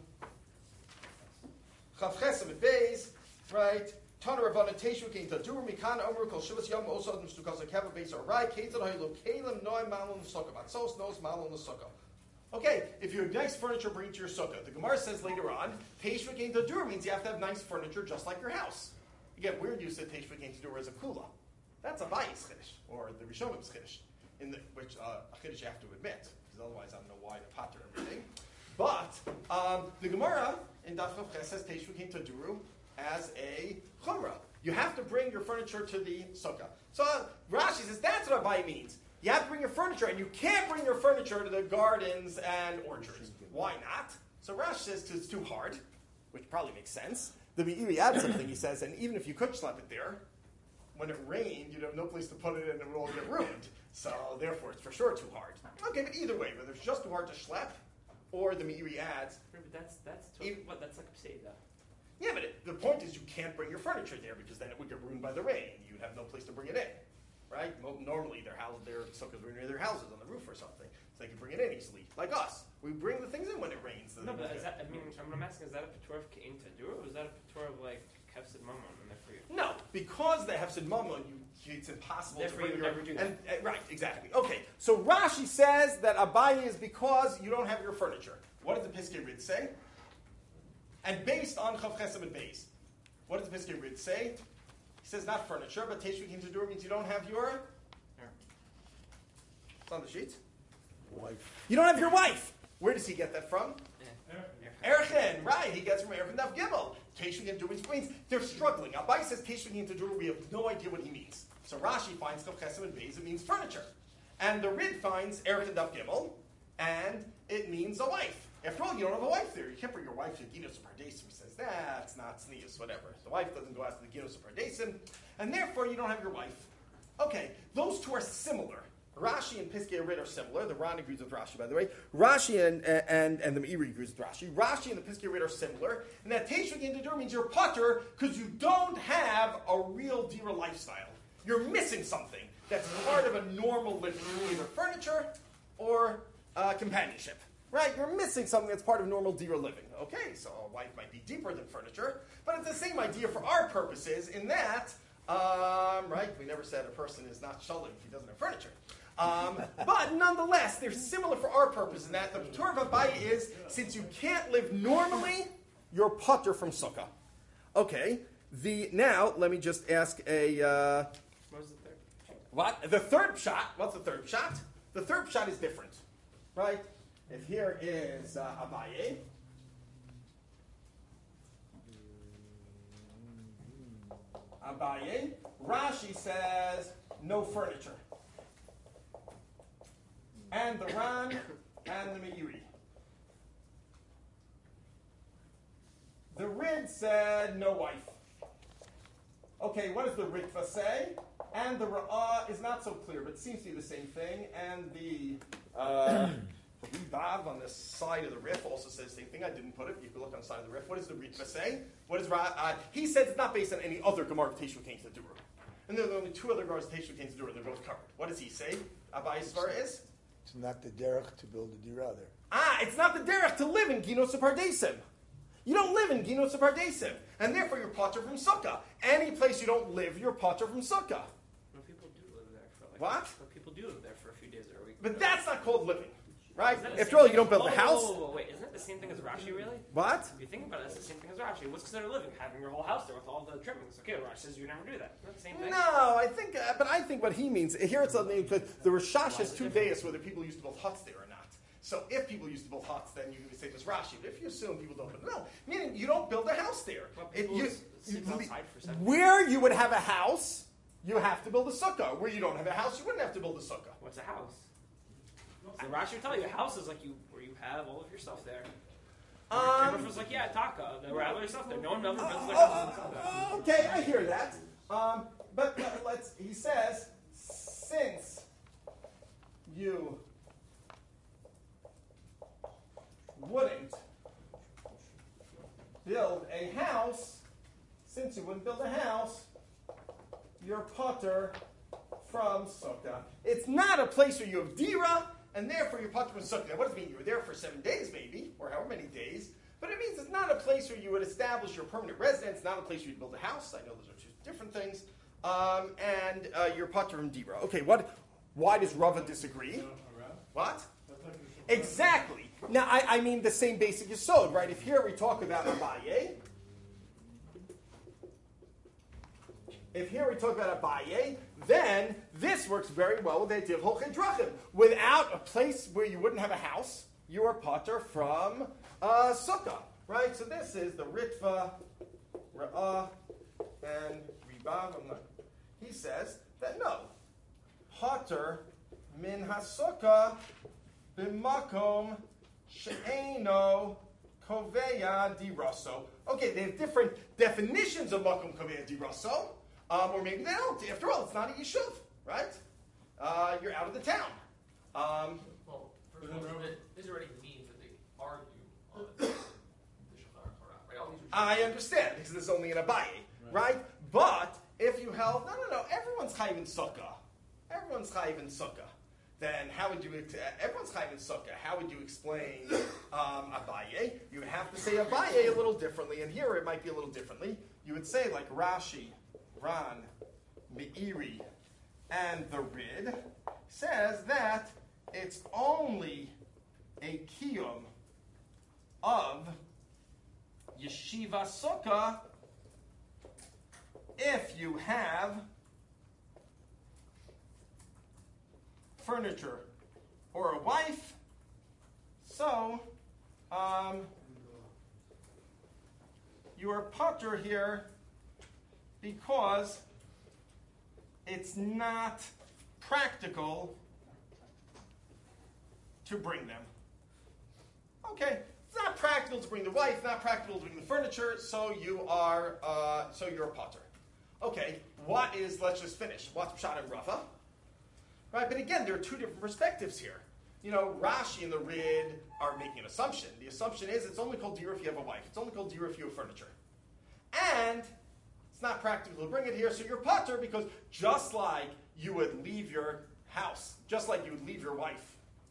Chav Chesem at Beis, right? Tana Rabbana Teshuvah came to do Mikan Omer Kol Shivas Yom Osad Mishtukas Akeva Beis Orai Ketzad Haylo Kalim Noi Malon Sukkah Batsos Nos Malon Sukkah. Okay, if you have nice furniture, bring it to your sukkah. The Gemara says later on, Teshuvah Kein Tadur means you have to have nice furniture just like your house. Again, weird use of Teshuvah Kein Tadur as a kula. That's a Bayis Chiddush, or the Rishonim's Chiddush, in the, which uh, a Chiddush you have to admit, because otherwise I don't know why the potter everything. But um, the Gemara in Daf Chav Ches says Teshuvah Kein Tadur as a chumrah. You have to bring your furniture to the sukkah. So uh, Rashi says that's what Abai means. You have to bring your furniture, and you can't bring your furniture to the gardens and orchards. Why not? So Rashi says it's too hard, which probably makes sense. The Meiri adds something, he says, and even if you could schlep it there, when it rained, you'd have no place to put it and it would all get ruined. So therefore, it's for sure too hard. Okay, but either way, whether it's just too hard to schlep, or the Meiri adds... But that's, that's, totally, what, that's like a Peseda. Yeah, but it, the point is you can't bring your furniture there, because then it would get ruined by the rain. You'd have no place to bring it in. Right? Normally, their house, their sukkahs were near their houses on the roof or something, so they can bring it in easily. Like us, we bring the things in when it rains. No, but is that, I mean, I'm asking, is that a patur of Kein Tadur, or is that a patur of like Hefsid Mammon and therefore you? No, because the Hefsid Mammon, you, it's impossible therefore to bring you your. Never do that. And, uh, right, exactly. Okay, so Rashi says that Abaye is because you don't have your furniture. What did the Piskei Rid say? And based on Chav Chesem and Beis, what did the Piskei Rid say? He says not furniture, but Teshuvah Kein Tadur means you don't have your. It's on the sheet. Wife. You don't have your wife. Where does he get that from? Erchen, right? He gets from Erchen Daf Gimel. Teshuvah Kein Tadur means they're struggling. Abai says Teshuvah Kein Tadur. We have no idea what he means. So Rashi finds Chav Chesem and Beis. It means furniture, and the Rid finds Erchen Daf Gimel, and it means a wife. After all, you don't have a wife there. You can't bring your wife to the Ginos of Pardesim. He says, that's not sneeze, whatever. The wife doesn't go out to the Ginos of Pardesim, and therefore you don't have your wife. Okay, those two are similar. Rashi and Piskei Rid are similar. The Ran agrees with Rashi, by the way. Rashi and and, and the Meiri agrees with Rashi. Rashi and the Piskei Rid are similar. And that Teshuvah Kein Tadur means you're putter because you don't have a real Dira lifestyle. You're missing something that's part of a normal living, either furniture or uh, companionship. Right? You're missing something that's part of normal Dira living. Okay, so a wife might be deeper than furniture, but it's the same idea for our purposes in that, um, right? We never said a person is not shalom if he doesn't have furniture. Um, but nonetheless, they're similar for our purpose in that the Torah of Abaye is, since you can't live normally, you're putter from sukkah. Okay, the now, let me just ask a... Uh, what was the third shot? What? The third shot, what's the third shot? The third shot is different, right? If here is uh, Abaye, Abaye, Rashi says no furniture, and the Ran and the Meiri. The Rid said no wife. Okay, what does the Ritva say? And the Ra'ah is not so clear, but seems to be the same thing. And the uh, Ribav on this side of the Rif also says the same thing. I didn't put it. You can look on the side of the Rif. What does the Ritva say? What is Ra? Uh, he says it's not based on any other Gemara Teshuvah Kein Tadur. And there are only two other Gemaras Teshuvah Kein Tadur. They're both covered. What does he say? Abaye's Svara is? It's not the derech to build a dira there. Ah, it's not the derech to live in Ginos Pardesim. You don't live in Ginos Pardesim, and therefore you're potter from sukkah. Any place you don't live, you're potter from sukkah. Well, people do live there for like. What? Well, people do live there for a few days or a week. But that's not called living, right? Isn't that the After same all, you thing- don't build whoa, a house. Whoa, whoa, whoa, wait, isn't it the same thing as Rashi, really? What? If you think about it, it's the same thing as Rashi. What's considered living? Having your whole house there with all the trimmings. Okay, Rashi says you never do that. Isn't that the same thing? No, I think, uh, but I think what he means here it's something because the Rashash has two days whether people used to build huts there or not. So if people used to build huts, then you can say this Rashi. But if you assume people don't, no, meaning you don't build a house there. Well, If people you, s- sleep you- outside for seven where you would have a house, you have to build a sukkah. Where you don't have a house, you wouldn't have to build a sukkah. What's a house? The Rashi would tell you a house is like you where you have all of your stuff there. Um, Everyone's like, yeah, Taka. There were all your stuff there. No one ever builds their Oh, house on Taka. okay, I hear that. Um, but uh, let's. He says, since you wouldn't build a house, since you wouldn't build a house, you're putter from sukkah. It's not a place where you have dira, and therefore you're putter from sukkah. Now, what does it mean? You were there for seven days, maybe, or however many days. But it means it's not a place where you would establish your permanent residence, not a place where you'd build a house. I know those are two different things. Um, and uh, you're putter from dira. Okay, what? Why does Rava disagree? What? Exactly. Now, I, I mean the same basic yesod, right? If here we talk about Abaye, if here we talk about Abaye, then this works very well with the idea of Holchei Drachim. Without a place where you wouldn't have a house, you are putter from uh, sukkah, right? So this is the Ritva, Ra'ah, and Ribav. I'm not, he says that no, putter min hasukkah b'makom she'eno koveya diraso. Okay, they have different definitions of makom koveya diraso, um, or maybe they don't. After all, it's not a yeshuv, right? Uh, you're out of the town. Um, well, first of all, this already means that they argue on the Shulchan Aruch, right? All these are I understand, because there's only an Abaye, right? right? But if you held, no, no, no, everyone's chayiv in sukkah. Everyone's chayiv in sukkah. Then how would you, uh, everyone's chayiv in sukkah. How would you explain um, Abaye? You would have to say Abaye a little differently, and here it might be a little differently. You would say like Rashi, Ran, Meiri, and the Rid says that it's only a kiyum of yeshiva sukkah if you have furniture or a wife. So um, you are putter here because it's not practical to bring them. Okay, it's not practical to bring the wife, not practical to bring the furniture, so you are, uh, so you're a putter. Okay, what is, let's just finish. What's Pshat and Rava? Right, but again, there are two different perspectives here. You know, Rashi and the Rid are making an assumption. The assumption is it's only called dira if you have a wife. It's only called dira if you have furniture. And it's not practical to bring it here, so you're putter because just like you would leave your house, just like you would leave your wife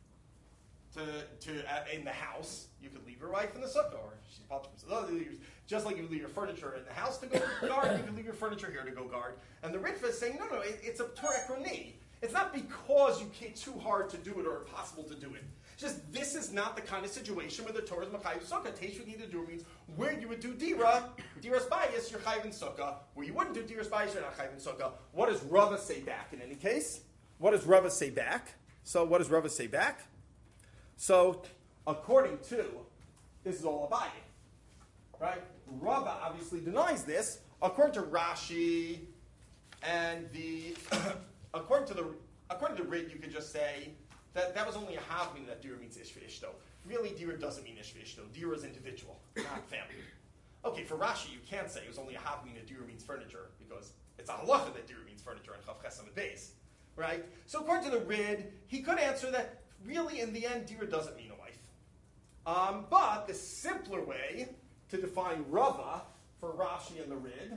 to to uh, in the house, you could leave your wife in the sukkah, or she's putter. Just like you would leave your furniture in the house to go guard, you could leave your furniture here to go guard. And the Ritva is saying, no, no, it, it's a Torah Ekroni. It's not because you can't too hard to do it or impossible to do it. It's just this is not the kind of situation where the Torah is Machayiv Sukkah. Teishu Gita Dur means where you would do Dira, Dira's Bayis, you're Chayiv in Sukkah. Where you wouldn't do Dira's Bayis, you're not Chayiv in Sukkah. What does Rava say back in any case? What does Rava say back? So what does Rava say back? So according to, this is all Abaye, right? Rava obviously denies this. According to Rashi and the... According to the according to Rid, you could just say that that was only a havmin that dira means ish v'ishto. Really, dira doesn't mean ish v'ishto. Dira is individual, not family. Okay, for Rashi, you can't say it was only a havmin that dira means furniture because it's a halacha that dira means furniture and chav chesam and base, right? So according to the Rid, he could answer that really in the end, dira doesn't mean a wife. Um, but the simpler way to define Rava for Rashi and the Rid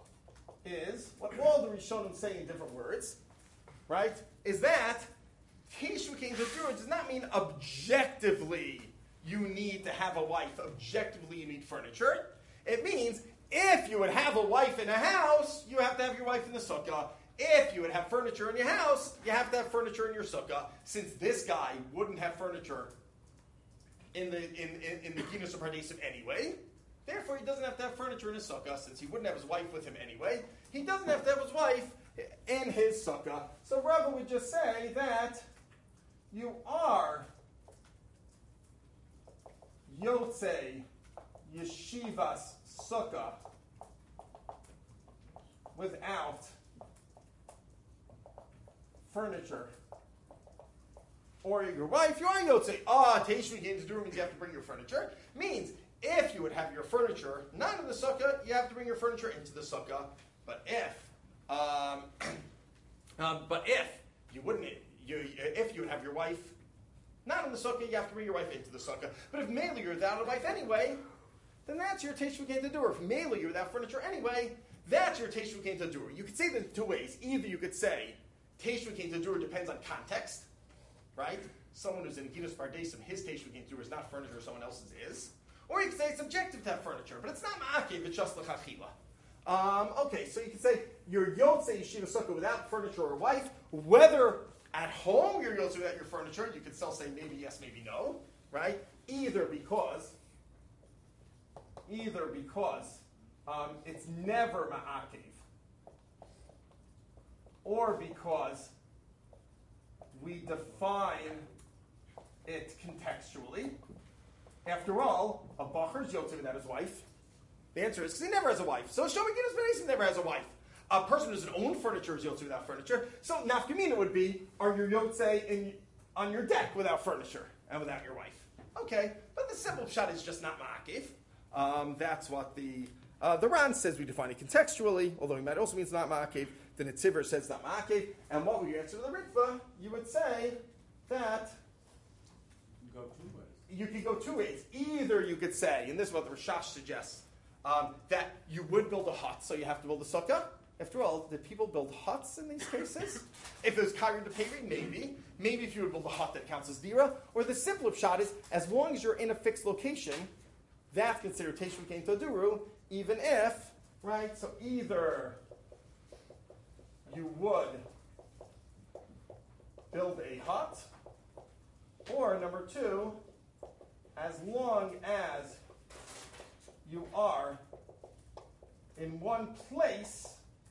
is what all the Rishonim say in different words. Right? Is that Tishu King Zadura does not mean objectively you need to have a wife, objectively you need furniture. It means if you would have a wife in a house, you have to have your wife in the sukkah. If you would have furniture in your house, you have to have furniture in your sukkah. Since this guy wouldn't have furniture in the in, in, in the Kinus of Pardesim anyway, therefore he doesn't have to have furniture in his sukkah, since he wouldn't have his wife with him anyway. He doesn't have to have his wife in his sukkah. So Rava would just say that you are Yotzei Yeshivas Sukkah without furniture. Or your wife, you are Yotzei. Ah, Teishu came to do means you have to bring your furniture. Means if you would have your furniture not in the sukkah, you have to bring your furniture into the sukkah. But if Um, um, but if you wouldn't, you, if you would have your wife not in the sukkah, you have to bring your wife into the sukkah. But if mainly you're without a wife anyway, then that's your Teshuvah Kain Tadura. If mainly you're without furniture anyway, that's your Teshuvah Kain Tadura. You could say that in two ways. Either you could say Teshuvah Kain Tadura depends on context, right? Someone who's in Gidus Pardesim, his Teshuvah Kain Tadura is not furniture, someone else's is. Or you could say it's objective to have furniture, but it's not ma'akev, it's just l'chachila. Um, okay, so you could say you're Yotze Yeshiva Sukkah without furniture or wife, whether at home you're Yotze without your furniture, you could still say maybe yes, maybe no, right? Either because, either because um, it's never ma'akev, or because we define it contextually. After all, a bacher is Yotze without his wife. The answer is because he never has a wife. So Shomer Gidus Pardesim never has a wife. A person who doesn't own furniture is Yotze without furniture. So nafkamina would be, are you Yotze in, on your deck without furniture and without your wife? Okay, but the simple shot is just not ma'akev. Um, that's what the uh, the Ran says we define it contextually, although he might also mean it's not ma'akev. The Netziver says it's not ma'akev. And what would you answer to the Ritva? You would say that Go two ways. you could go two ways. Either you could say, and this is what the Rashash suggests, um, that you would build a hut, so you have to build a sukkah. After all, did people build huts in these cases? If it was Kairi de Peri, maybe. Maybe if you would build a hut that counts as dira. Or the simpler shot is, as long as you're in a fixed location, that's considered Teshuvah Kain Taduru, even if, right, so either you would build a hut, or number two, as long as you are in one place,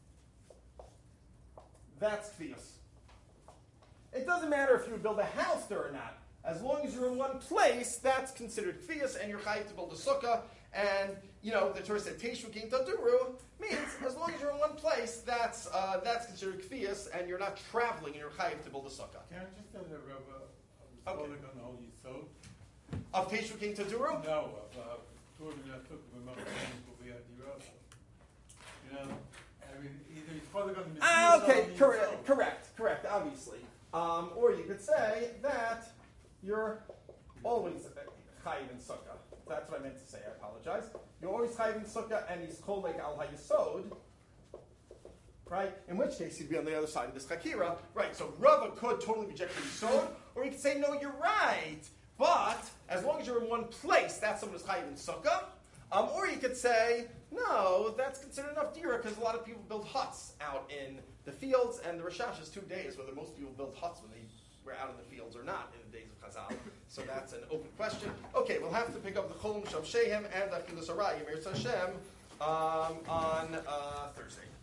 that's kfiyus. It doesn't matter if you build a house there or not. As long as you're in one place, that's considered kfiyus, and you're chayiv to build a sukkah. And, you know, the Torah said, Teshuvah Kain Taduru means as long as you're in one place, that's uh, that's considered kfiyus, and you're not traveling, and you're chayiv to build a sukkah. Can I just tell the Rebbe, I was Okay. okay. on the whole Yisod? Of Teshuvah Kain Taduru? No, of uh, Torah Minasuk, you know, I mean, either he's probably going to Ah, okay, correct, correct, correct, obviously. Um, or you could say that you're always chayiv in sukkah. That's what I meant to say. I apologize. You're always chayiv in sukkah, and he's kolek al hayisod, right? In which case he'd be on the other side of this chakira, right? So Rava could totally reject the yisod, or he could say, no, you're right, but as long as you're in one place, that's someone who's chayiv in sukkah. Um, or you could say, no, that's considered enough dira because a lot of people build huts out in the fields, and the Rashash is two days whether most people build huts when they were out in the fields or not in the days of Chazal. So that's an open question. Okay, we'll have to pick up the Cholim Shav Shehem and the Chilus Arayim Mirza Hashem um, on uh, Thursday.